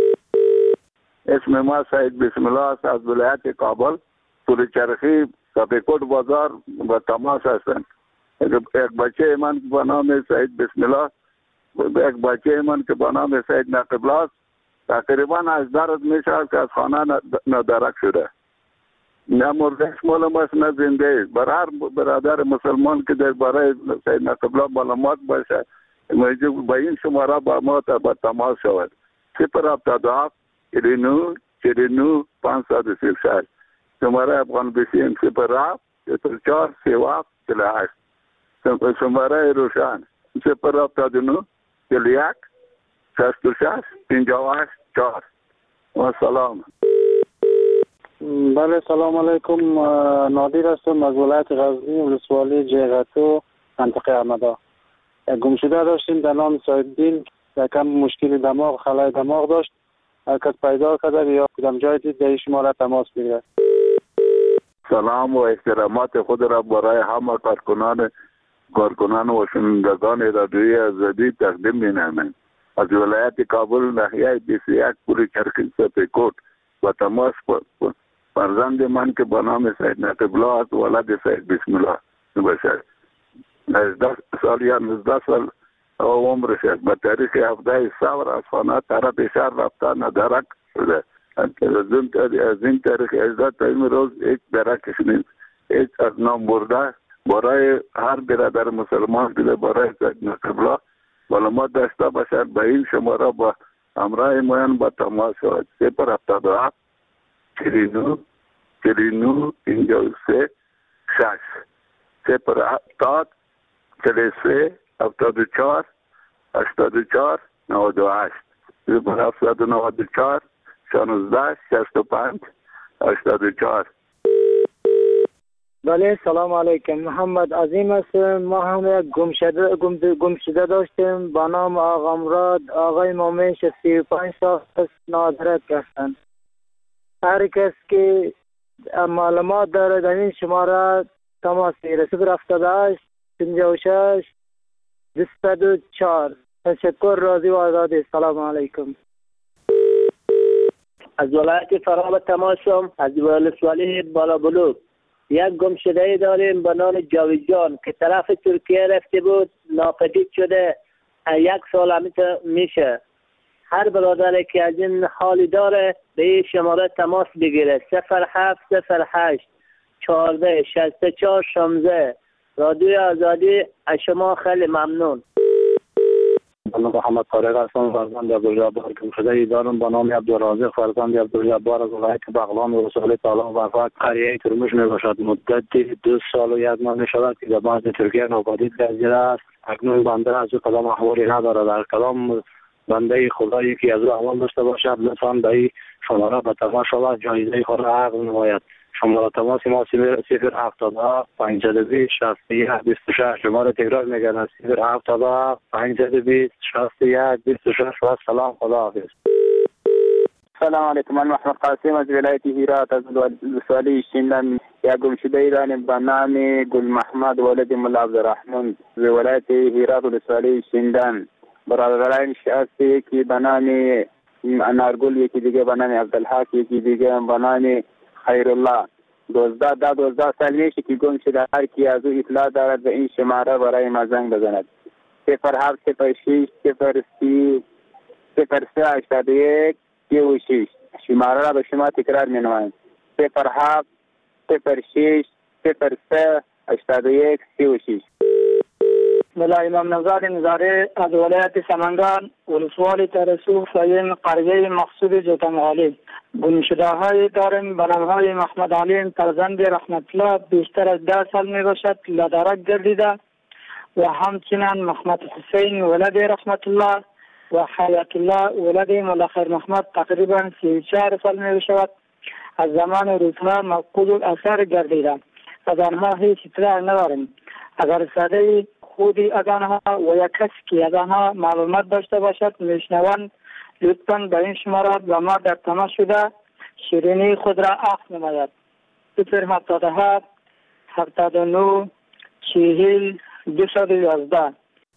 اسم ما سید بسم الله است، از ولایت کابل، پول چرخی، سپیکوت بازار و تماس هستند. یک بچه من به نام سید بسم الله، یک بچه من که به نام سید نقیب الله، تقریبا از درد میشه که از خانه ندرک شده. نه مردهش مال ماست نه زنده. برای هر برادر مسلمان که در برای سید نقیب الله معلومات باشه، به این شماره با ما با تماس شود. 072 49 49 536 شماره افغان بسیم 07 4 37 48 شماره روشن 079 41 66 58 4. و سلام. بله سلام علیکم، نادر هستم از ولایت غزنی، ولسوالی جیغتو، منطقه احمدا. گمشده داشتیم در نام سایدین، یکم مشکل دماغ، خلای دماغ داشت. هر کس پیدا کرده یا کدام جای دید در شماره تماس بگیرد. سلام و احترامات خود را برای همه کارکنان و شنوندگان رادیوی آزادی تقدیم می‌نماییم. از ولایت کابل ناحیه 21 پول چرخی سپیکوت و تماس فرزند من که به نام سید نقیب الله است، ولد سید بسم الله باشد. 19 سال یا 19 سال عمرش است. به تاریخ 17 صبر از خانه طرف شهر رفته ندرک شده. از این تاریخ از تا این روز یک درکش نیست. هیچ از نام برده برای هر برادر مسلمان که برای سید نقیب الله معلومات داشته باشد، به این شماره با همراه مایان با تماس شود. 072 49 49 53 6 070 43 74 84 98 094 16 65 84. بله سلام علیکم، محمد عظیم هستم. ما هم یک گمشده داشتیم با نام آقا مراد. آقای مومنش 35 سال است، نادرک هستند. هر کس که معلومات داره در این شماره تماس بگیره. 078 56 204. تشکر، راضی و آزادی. سلام علیکم. از ولایت فراب تماسم، از ولسوالی بالا بلوک. یک گمشده داریم به نام جاویدجان که طرف ترکیه رفته بود، ناپدید شده. 1 سال میشه. هر برادر که از این حالی داره به این شماره تماس بگیره. 0708 14 64 16. رادیوی آزادی از شما خیلی ممنون. من محمد طارق هستم، فرزند عبدالجبار گمشده دارم به نام عبدالرازق، فرزند عبدالجبار از ولایت بغلان و رسول تعالی و فقط قریه ترمش می باشد. مدت 2 سال و 1 ماه می شود که در بعض ترکیه ناپدید گردیده است. اکنون بنده از او کدام احوالی نداره. در کدام بنده خدایی که از او احوال داشته باشد لطفا به این شماره به تماس شود، جایزه خود را عقد نماید. شماره تماس ما 070 520 61 26. شماره تکرار میگردم 070 520 61 26. و سلام، خدا حافظ. سلام علیکم. من محمد قاسم از ولایت هرات از ولسوالی شینلن. یک گمشده داریم به نام گل محمد ولد ملا عبدالرحمن از ولایت هرات ولسوالی شینلن. برادرانش هست، یکی به نام انارگل، یکی دیگه به نام عبدالحق، یکی دیگه به نام خیرالله. 12 سال میشه که گم شده. هر کی از او اطلاع دارد به این شماره برای ما زنگ بزند. 0706 03 0381 36. شماره را به شما تکرار می نمایم. 0706 03 81 36. ملا امام نوزاد نظاره از ولایت سمنگان ولسوالی ترسو سایم قریه مقصود جوتمغالی. گمشده های داریم به نامهای محمد علیم فرزند رحمت الله بیشتر از 10 سال می باشد لدرک گردیده و همچنین محمد حسین ولد رحمت الله و حیات الله ولد ملا خیر محمد تقریبا 34 سال می باشد. از زمان روزها مفقود الاثر گردیده. از آنها هیچ اطلاع نداریم. اگر صدای خودی از آنها و یا کسی که از آنها معلومات داشته باشد میشنوند لطفاً به این شماره با ما در تماس شده شیرینی خود را عفو نماید. 077 79 40 211.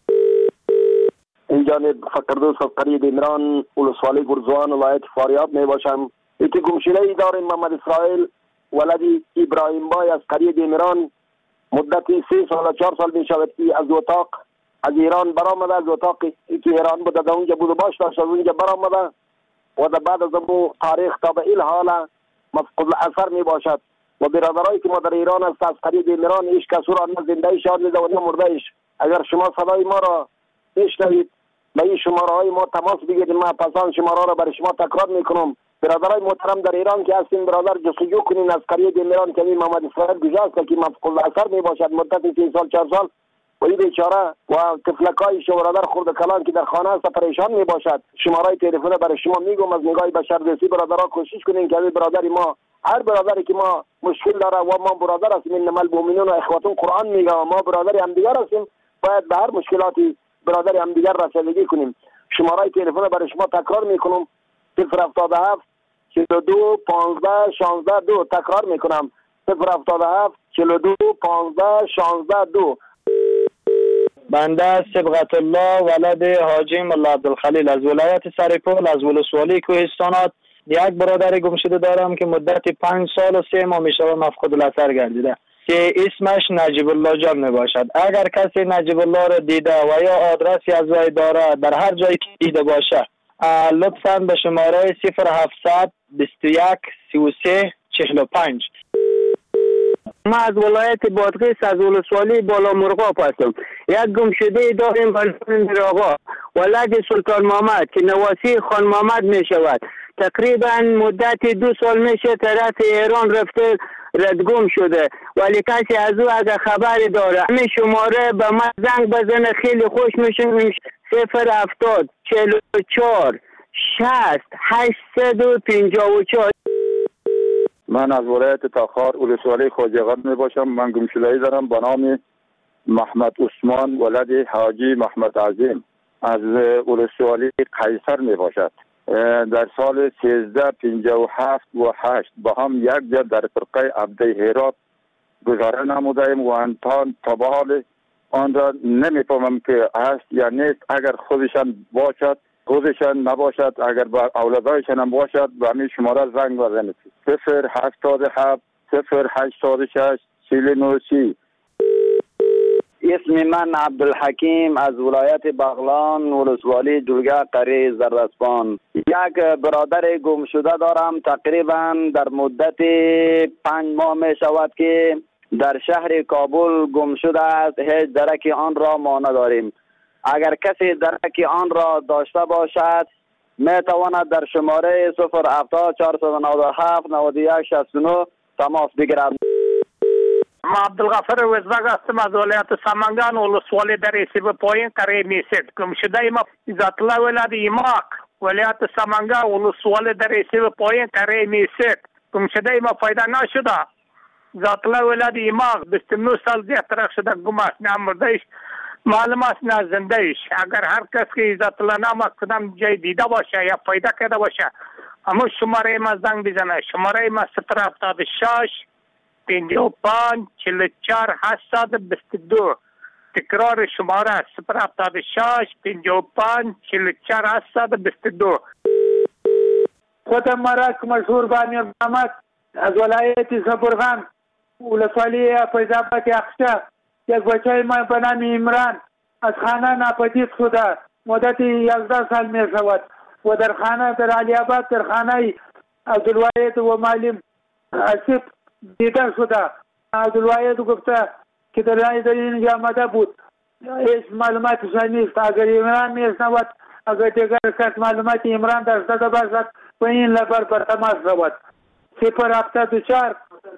این جانب فقردوس از قریه دیمران ولسوالی گرزوان ولایت فاریاب می باشم. یکی گمشده ای داریم محمد اسرائیل ولدی ابراهیم بای از قریه دیمران. مدتی 3 سال 4 سال می شود که از اتاق از ایران برآمده. از اتاقی که ایران بوده در اونجا بود و باش داشت از اونجا برآمده و در بعد از امو تاریخ تا به این حال مفقود الاثر می باشد. و برادرایی که ما در ایران است از قریه دیمران هیچ کس او را نه زنده شان میده و نه مرده ایش. اگر شما صدای ما را بشنوید به این شماره های ما تماس بگیرید. ما پسان شماره را برای شما تکرار میکنم. برادرای محترم در ایران که هستین برادر جستجو کنین از قریه دیمران که محمد اسرائیل گذشته که مفقود الاثر می باشد مدت 3 سال 4 سال و این بیچاره و طفلکای شو برادر خرد کلان که در خانه است پریشان می باشد. شماره تلفن برای شما میگم از نگاه بشردوستی برادرها کوشش کنین که برادری ما هر برادری که ما مشکل داره و ما برادر هستیم انما المؤمنون و اخواتون قرآن میگه و ما برادر هم دیگر هستیم باید به هر مشکلاتی برادر هم دیگر رسیدگی کنیم. شماره تلفن برای شما تکرار میکنم 077 42 15 16 2. تکرار میکنم 077 42 15 16 2. بنده صبغت الله ولد حاجی ملا عبدالخلیل از ولایت سرپل از ولسوالی کوهستانات. یک برادر گمشده دارم که مدت 5 سال و 3 ماه می شود مفقود الاثر گردیده که اسمش نجیب الله جان می باشد. اگر کسی نجیب الله را دیده و یا آدرسی از وی داره در هر جایی که دیده باشه لطفاً به شماره 0700 21 33 45. ما از ولایت بادغیس از ولسوالی بالا مرغاب هستم. یک گمشده داریم بلکن آقا ولد سلطان محمد که نواسی خان محمد می شود. تقریبا مدت 2 سال میشه طرف ایران رفته ردگم شده ولی کسی از او اگر خبری داره همین شماره به من زنگ بزنه خیلی خوش میشه. 070 44 60 854. من از ولایت تاخار ولسوالی خواجه‌آباد می باشم. من گمشده‌ای دارم به نام محمد عثمان ولد حاجی محمد عظیم از ولسوالی قیصر می باشد. در سال 1357 و 8 با هم یک جا در فرقه عبده هرات گذاره نمودیم و انتان تا به حال آن را نمیفهمم که هست یا نیست. اگر خودشان باشد خودشان نباشد اگر با اولادایشان هم باشد به همین شماره زنگ بزنید 087 086 49. اسم من عبدالحکیم از ولایت بغلان ولسوالی جلگه قریه زرسپان. یک برادر گم شده دارم تقریبا در مدت 5 ماه می شود که در شهر کابل گم شده است. هیچ درک آن را ما نداریم. اگر کسی درک آن را داشته باشد می تواند در شماره 070 497 91 69 تماس بگیرد. ما عبدالغفر وزبگ هستم از ولایت سمنگان ولسوالی در اسیب پایین قریه میسید. گمشده ما ذات الله ولد ایماق ولایت سمنگان ولسوالی در اسیب پایین قریه میسید. گمشده ما پیدا نشده. ذات الله ولد ایماق 29 سال دیگه ترک شده گم است. نه مردهش معلوم است نه زندهش. اگر هر کس که ذات الله نام کدام جای دیده باشه یا پیدا کرده باشه اما شماره ما زنگ بزنه. شماره ما 076 55 44 822. تکرار شماره 076 55 44 822. خودم مرک مشهور بانی محمد از ولایت زبرغان ولسوالی فیض‌آباد اخشا. یک بچه ما به نام عمران از خانه ناپدید شده مدت 11 سال می شود و در خانه در علی آباد در خانه عبدالواحد و معلم اسیب دیده شده. عبدالواحد گفته که در اینجا آمده بود، هیچ معلوماتش نیست. اگر عمران میشنود، اگر دیگر کس معلومات عمران داشته باشد و این لبر بر تماس شود. 074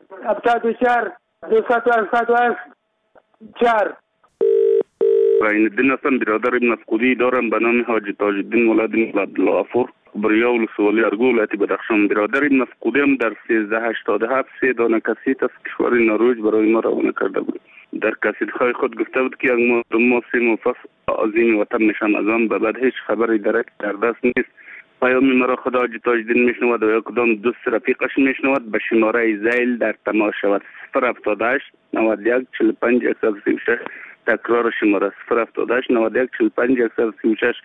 288 4. این الدین هستم، برادر ابن افقودی دارم به نام حاجی تاج الدین مولاد عبدالغفور، بریا ولسوالی ارگو ولایت بدخشان. برادر ابن افقودی هم در 1387 3 دانه کاسیت از کشور نروژ برای ما روانه کرده بود. در کاسیت‌های خود گفته بود که یک ماه 3 ماه عظیم وطن نشان از آن به بعد هیچ خبری در دست نیست. پیام مرا خدا حاجی تاج الدین میشنود و یا کدام دوست رفیقش میشنود به شماره زیل در تماس شود. 078 91 45 136. تکرار شماره 078 91 45 136.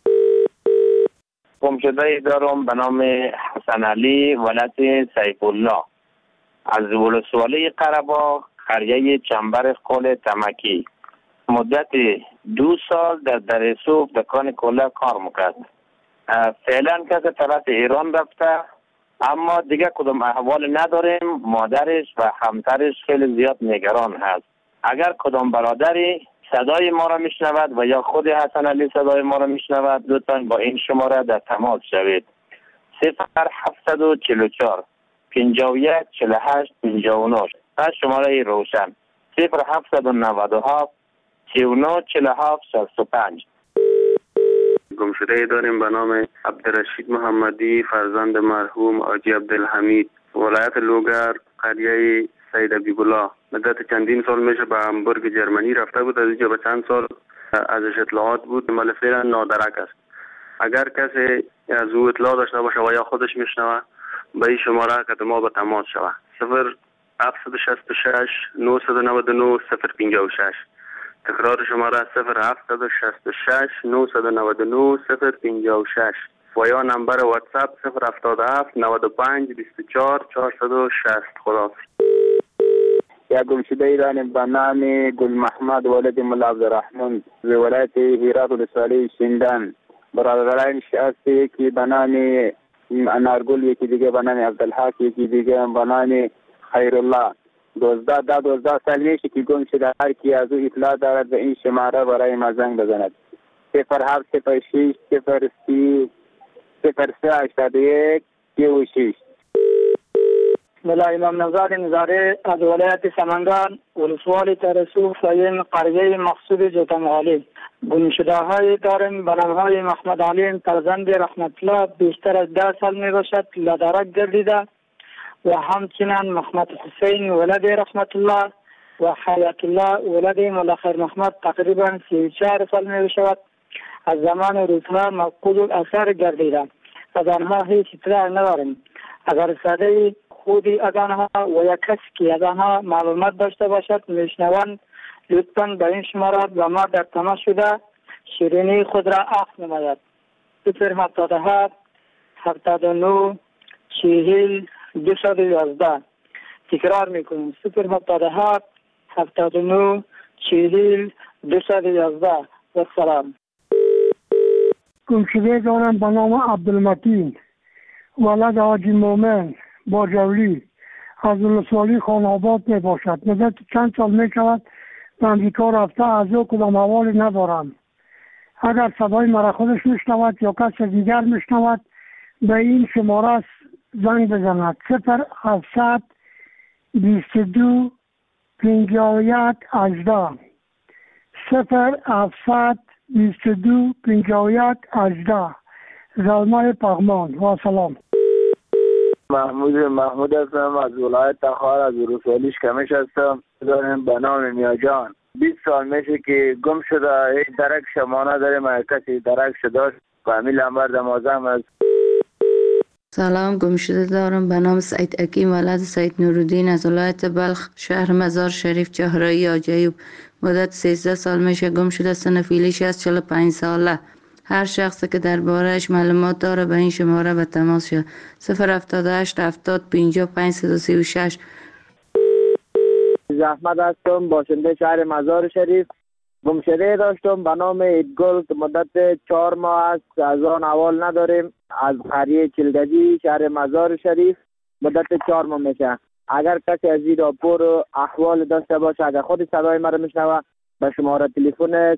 گمشده دارم به نام حسن علی ولایت سیف الله از ولسوالی قره‌باغ قریه چنبر قل تمکی. مدت 2 سال در درسوف دکان کلا کار میکرد. فعلا که طرف ایران رفته، اما دیگه کدام احوال نداریم. مادرش و همسرش خیلی زیاد نگران هست. اگر کدام برادری صدای ما را میشنود و یا خود حسن علی صدای ما را میشنود، لطفاً با این شماره در تماس شوید. 0744 51 48 59. از شماره روشن 0797 39 47 65. گمشده داریم به نام عبدالرشید محمدی فرزند مرحوم حاجی عبدالحمید، ولایت لوگر قریه سید ابی‌الله. مدت چندین سال میشه به همبورگ جرمنی رفته بود. از اینجا به چند سال ازش اطلاعات بود، ولی فعلا نادرک است. اگر کسی از او اطلاع داشته باشه و یا خودش میشنوه، به این شماره که ما به تماس شوه. 0766 999 056. تکرار شماره 0766 999 056 و یا نمبر واتساپ 077 95 24 460. خدا. یا گمشده ایران به نام گل محمد ولد ملا عبدالرحمن ز ولایت هرات ولسوالی شیندان. برادرانش هستی که به نام انارگل، یکی دیگه به نام عبدالحق، یکی دیگه به نام خیرالله. 12 سال میشه که گم شده. هر کی از او اطلاع دارد به این شماره برای ما زنگ بزند. 0706 03 0381 36. ملا امام نژاد نظاری از ولایت سمنگان ولسوالی ترسوف سیم قریه مقصود جوتمغالی. گمشده های داریم به نام های محمد علی فرزند رحمت الله، بیشتر از 10 سال می باشد لدرک گردیده، و همچنین محمد حسین ولد رحمت الله و حیات الله ولد مولا خیر محمد تقریبا 34 سال می باشد. از زمان روزها مفقود الاثر گردیده. از آنها هیچ اطلاع نداریم. اگر صدای خودی از آنها و یا کسی که از آنها معلومات داشته باشد میشنوند، لطفاً به این شماره با ما در تماس شده شیرینی خود را عفو نماید. 077 79 40 211. تکرار میکنیم 077 79 40 211. و سلام. گمشده دارم به نام عبدالمتین ولد حاجی مومن باجولی از ولسوالی خان‌آباد می باشد. مدت چند سال می شود به امریکا رفته. از او کدام حوالی ندارم. اگر صدای مرا خودش میشنود یا کس دیگر میشنود، به این شماره زنگ بزند. 0700 22 51 18. 0700 22 51 18. زلمه پغمان. و سلام. محمود هستم از ولایت تخار از ولسوالی شکمش هستم. دارم به نام میاجان. 20 سال میشه که گم شده. هیچ درک شما نداریم. کسی درک شده و همین لمبر دمازم از سلام، گمشده دارم به نام سعید حکیم ولد سعید نورالدین از ولایت بلخ، شهر مزار شریف، چهارراه آجایب. مدت 13 سال میشه گم شده. سن فعلیش از 45 ساله. هر شخصی که دربارهش معلومات داره به این شماره به تماس شد. 078 70 55 336. احمد هستم، باشنده شهر مزار شریف. گمشده داشتم به نام ایدگل که مدت 4 ماه است از آن احوال نداریم. از قریه چلگجی شهر مزار شریف مدت 4 ماه میشه. اگر کسی از این راپور احوال داشته باشه، اگر خود صدای مرا میشنوه، به شماره تلفن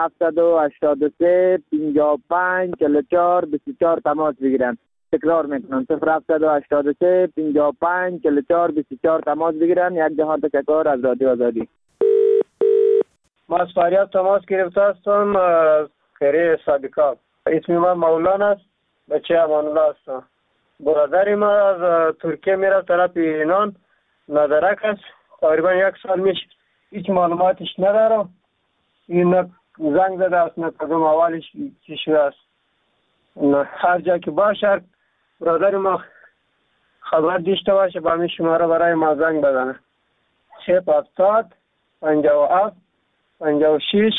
0783 55 44 24 تماس بگیرن. تکرار میکنم 0783 55 44 24 تماس بگیرن. یک جهان تشکر از رادیو آزادی. ما از فریاد تماس گرفته هستم از قریه سابقا. اسم من مولانا است، بچه امان الله هستم. برادر ما از ترکیه میره طرف ایران، ندرک است. تقریبا 1 سال میشه هیچ معلوماتش ندارم. این نه زنگ زده است نه کدوم اولش چی شده است. هر جا که باشه برادر ما خبر داشته باشه به همین شماره برای ما زنگ بزنه. 070 57 56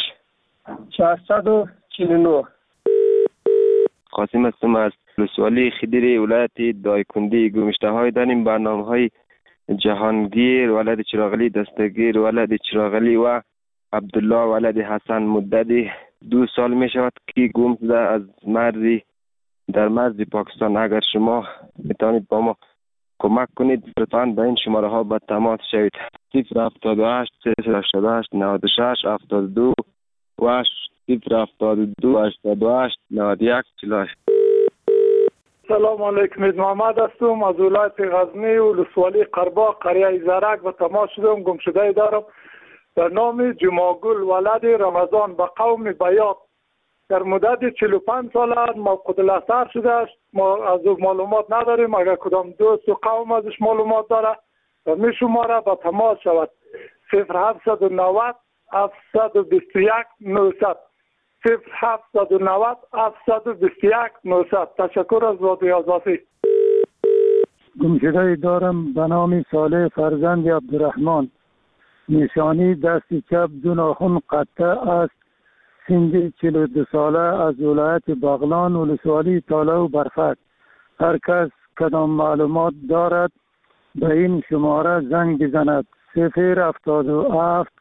449. قاسم هستم از ولسوالی خدیری ولایت دایکندی. گمشته های داریم برنامه های جهانگیر ولد چراغلی دستگیر ولد چراغلی و عبدالله ولد حسن. مدت 2 سال می شود که گم شده از مرزی در مرز پاکستان. اگر شما میتونید با ما کمک کنید لطفاً به این شماره ها به تماس شوید. 078 388 96 72 و 072 88 91 48. سلام علیکم، محمد هستم از ولایت غزنی ولسوالی قرباق قریه زرک و تماس شدم. گمشده دارم به نام جماگل ولد رمضان به قوم بیات. در مدت 45 سال موقوت الاثر شده است. ما از او معلومات نداریم. اگر کدام دوست و قوم ازش معلومات داره و می شماره به تماس شود. 0790 721 900 0790 721 900. تشکر از رادیو آزادی. گمشده دارم به نام صالح فرزند عبدالرحمن. نشانی دست چپ 2 ناخن قطع است. سن 42 ساله از ولایت بغلان ولسوالی طالع و برفک. هر کس کدام معلومات دارد به این شماره زنگ بزند. 077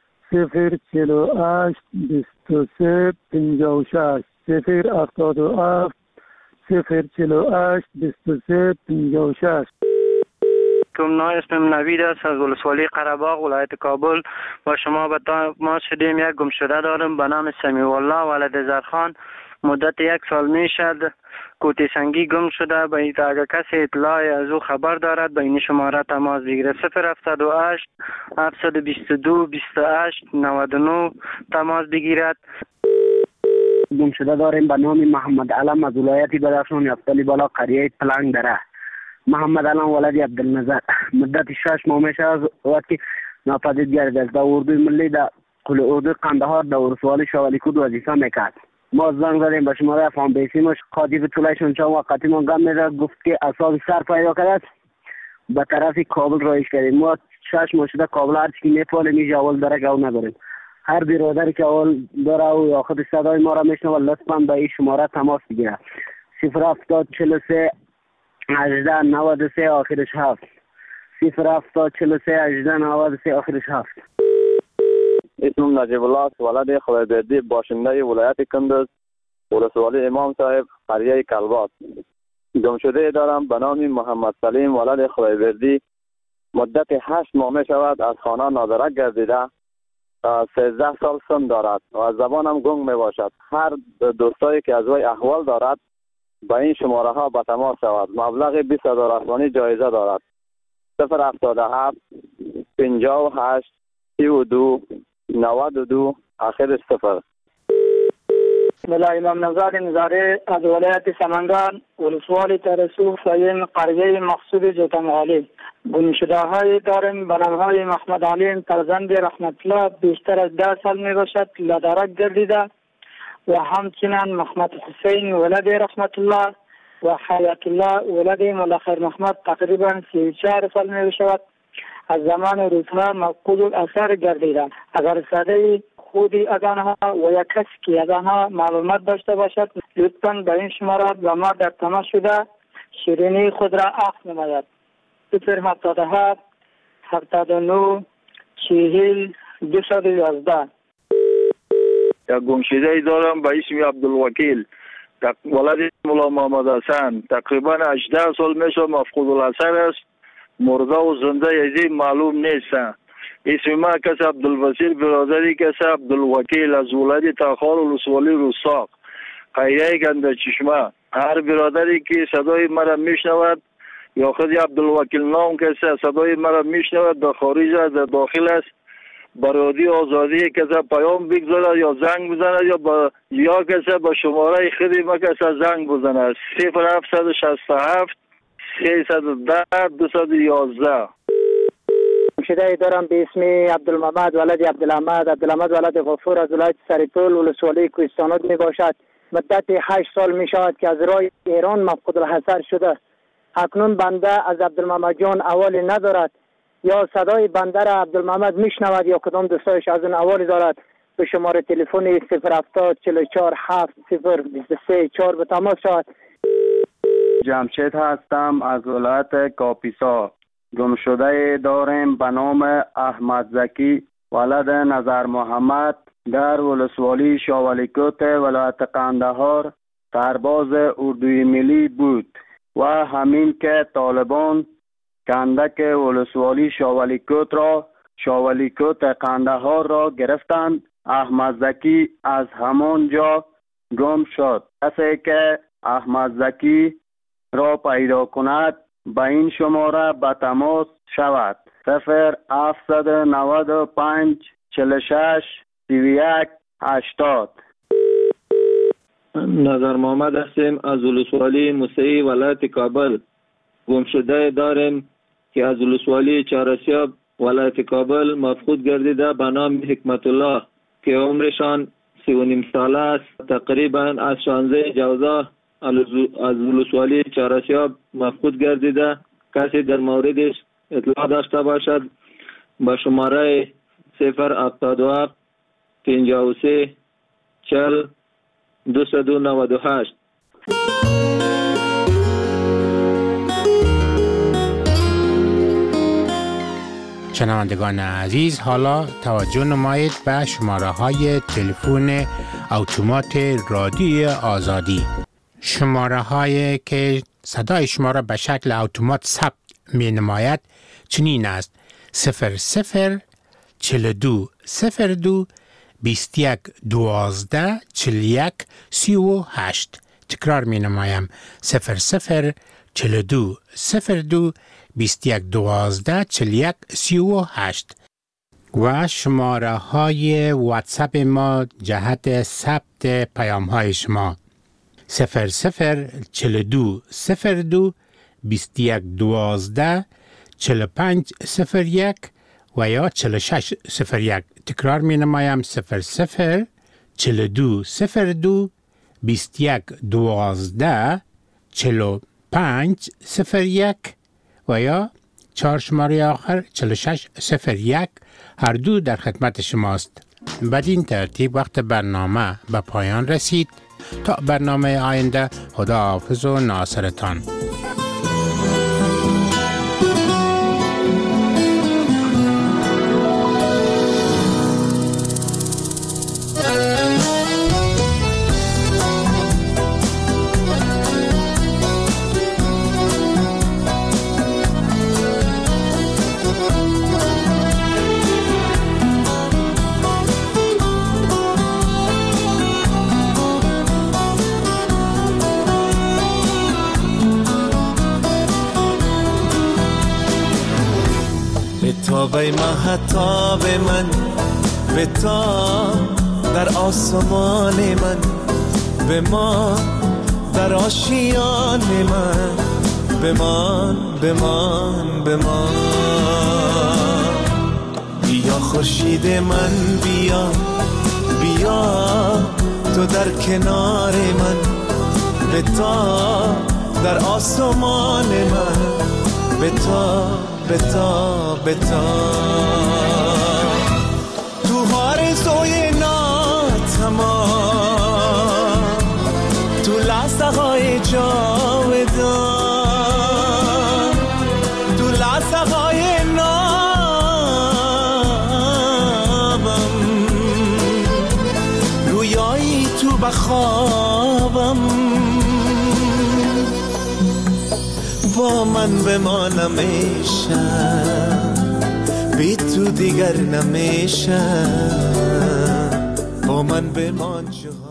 048 23 56 077 048 23 56. اسمم نوید است از ولسوالی قره‌باغ ولایت کابل. با شما به تماس شدیم. یک گمشده دارم به نام سمیع الله ولد زرخان. مدت 1 سال می شد کوتی سنگی گم شده. به اگر کسی اطلاع از او خبر دارد به این شماره تماس بگیره. 078 722 28 99 تماس بگیرد. گمشده داریم به نام محمد علم از ولایت بدخشان یفتلی بالا قریه پلنگ دره. محمد علم ولد عبدالنظر. مدت 6 ماه میشه از وقتی ناپدید گردید. در اردوی ملی در قل اردوی قندهار در ولسوالی شوالی کود وظیفه میکرد. ما زنگ زدیم به شماره افغان بیسیمش. قاطی طولایشون چند وقتی ما گم میده گفت که اصاب سر پیدا کرد به طرف کابل رایش کردیم. ما 6 ماه شده کابل هر چی میپاله میجه اول داره که او نداریم. هر برادری که اول داره او یا خود صدای ما را میشنوه لطفا به این شماره تماس بگیره. 070 43 18 93 آخرش 7 070 43 18 93 آخرش 7. اسمم نجیب الله است ولد خدایبردی باشنده ولایت کندز ولسوالی امام صاحب قریه کلبات. گمشده دارم به نام محمد سلیم ولد خدایبردی. مدت 8 ماه می شود از خانه نادرک گردیده. 13 سال سن دارد و از زبانم گنگ می باشد. هر دوستایی که از وی احوال دارد با این شماره ها به تماس شود. مبلغ 20,000 افغانی جایزه دارد. 077 58 32 92 آخرش 0. بسم الله. امام نزار نزاره از ولایت سمنگان ولسوالی ترسو فین قریه مقصود جوتنغالی. گمشده های داریم به نام های محمد علیم فرزند رحمت الله. بیشتر از 10 سال می باشد لدرک گردیده و همچنین محمد حسین ولد رحمت الله و حیات الله ولد ملا خیر محمد تقریبا 34 سال می شود. از زمان روزها مفقود الاثر گردیدند. اگر صدای خودی از آنها و یا کسی که از آنها معلومات داشته باشد لطفاً به این شماره و ما در تماس شده شیرینی خود را عفو نماید. 077 79 40 211. یک گمشده ای دارم به اسم عبدالوکیل ولد مولا محمد حسن تقریبا 18 سال میشه مفقود الاثر است. مرده و زنده یزی معلوم نیست. اسم ما کس عبدالبصیر برادری کس عبدالوکیل از ولد تاخار ولسوالی روساق قریه گنده چشمه. هر برادری که صدای مرا میشنود یا خود عبدالوکیل نام کسی صدای مرا میشنود در خارج است در داخل است برادی آزادی کسی پیام بگذارد یا زنگ بزند یا کسی با شماره خودی ما کسی زنگ بزند 0767 310 211. گمشده دارم به اسم عبدالمحمد ولد عبدالحمد ولد غفور از ولایت سریپول ولسوالی کوهستانات می باشد. مدت 8 سال می شود که از راه ایران مفقود الحضر شده. اکنون بنده از عبدالمحمد جان احوالی ندارد یا صدای بنده را عبدالمحمد میشنود یا کدام دوستایش از اون احوالی دارد. به شماره تلفن 070 44 7 0 23 4 به تماس شود. جمشید هستم از ولایت کاپیسا. گمشده داریم به نام احمد زکی ولد نظر محمد در ولسوالی شاولیکوت ولایت قندهار سرباز اردوی ملی بود و همین که طالبان کندک ولسوالی شاولیکوت قندهار را گرفتند احمد زکی از همان جا گم شد. کسی که احمد زکی را پیدا کند به این شماره به تماس شود 0795 46 31 80. نظر محمد هستیم از ولسوالی موسعی ولایت کابل. گمشده داریم که از ولسوالی چهارسیاب ولایت کابل مفقود گردیده به نام حکمت الله که عمرشان 39 ساله است. تقریبا از 16 جوزا از ولسوالی چهارسیاب مفقود گردیده. کسی در موردش اطلاع داشته باشد با شماره 077 53 40 298. شنوندگان عزیز، حالا توجه نمایید به شماره های تلفن اتومات رادیو آزادی. شماره هایی که صدای شما را به شکل اتومات ثبت می نماید چنین است: 00 42 02 21 12 41 38. تکرار می نمایم: 00 42 02 21 12 41 38. و شماره های واتساپ ما جهت ثبت پیام های شما: 00 42 02 21 12 45 01 و یا 46 01. تکرار می نمایم: 00 42 02 21 12 45 01 و یا 4 شماره آخر 46 01. هر دو در خدمت شماست. بدین ترتیب وقت برنامه به پایان رسید. تا برنامه آینده، خدا حافظ و ناصرتان. وی مهتاب من به تا در آسمان من به ما در آشیان من بمان بمان بمان. بیا خورشید من بیا بیا تو در کنار من به تا در آسمان من بتا بتا بتا تو آرزوی ناتمام تو لحظه های جاودان تو لحظه های نابم رویایی تو بخوابم با من بمان همیشه بی تو دیگر نمیشه با من بمان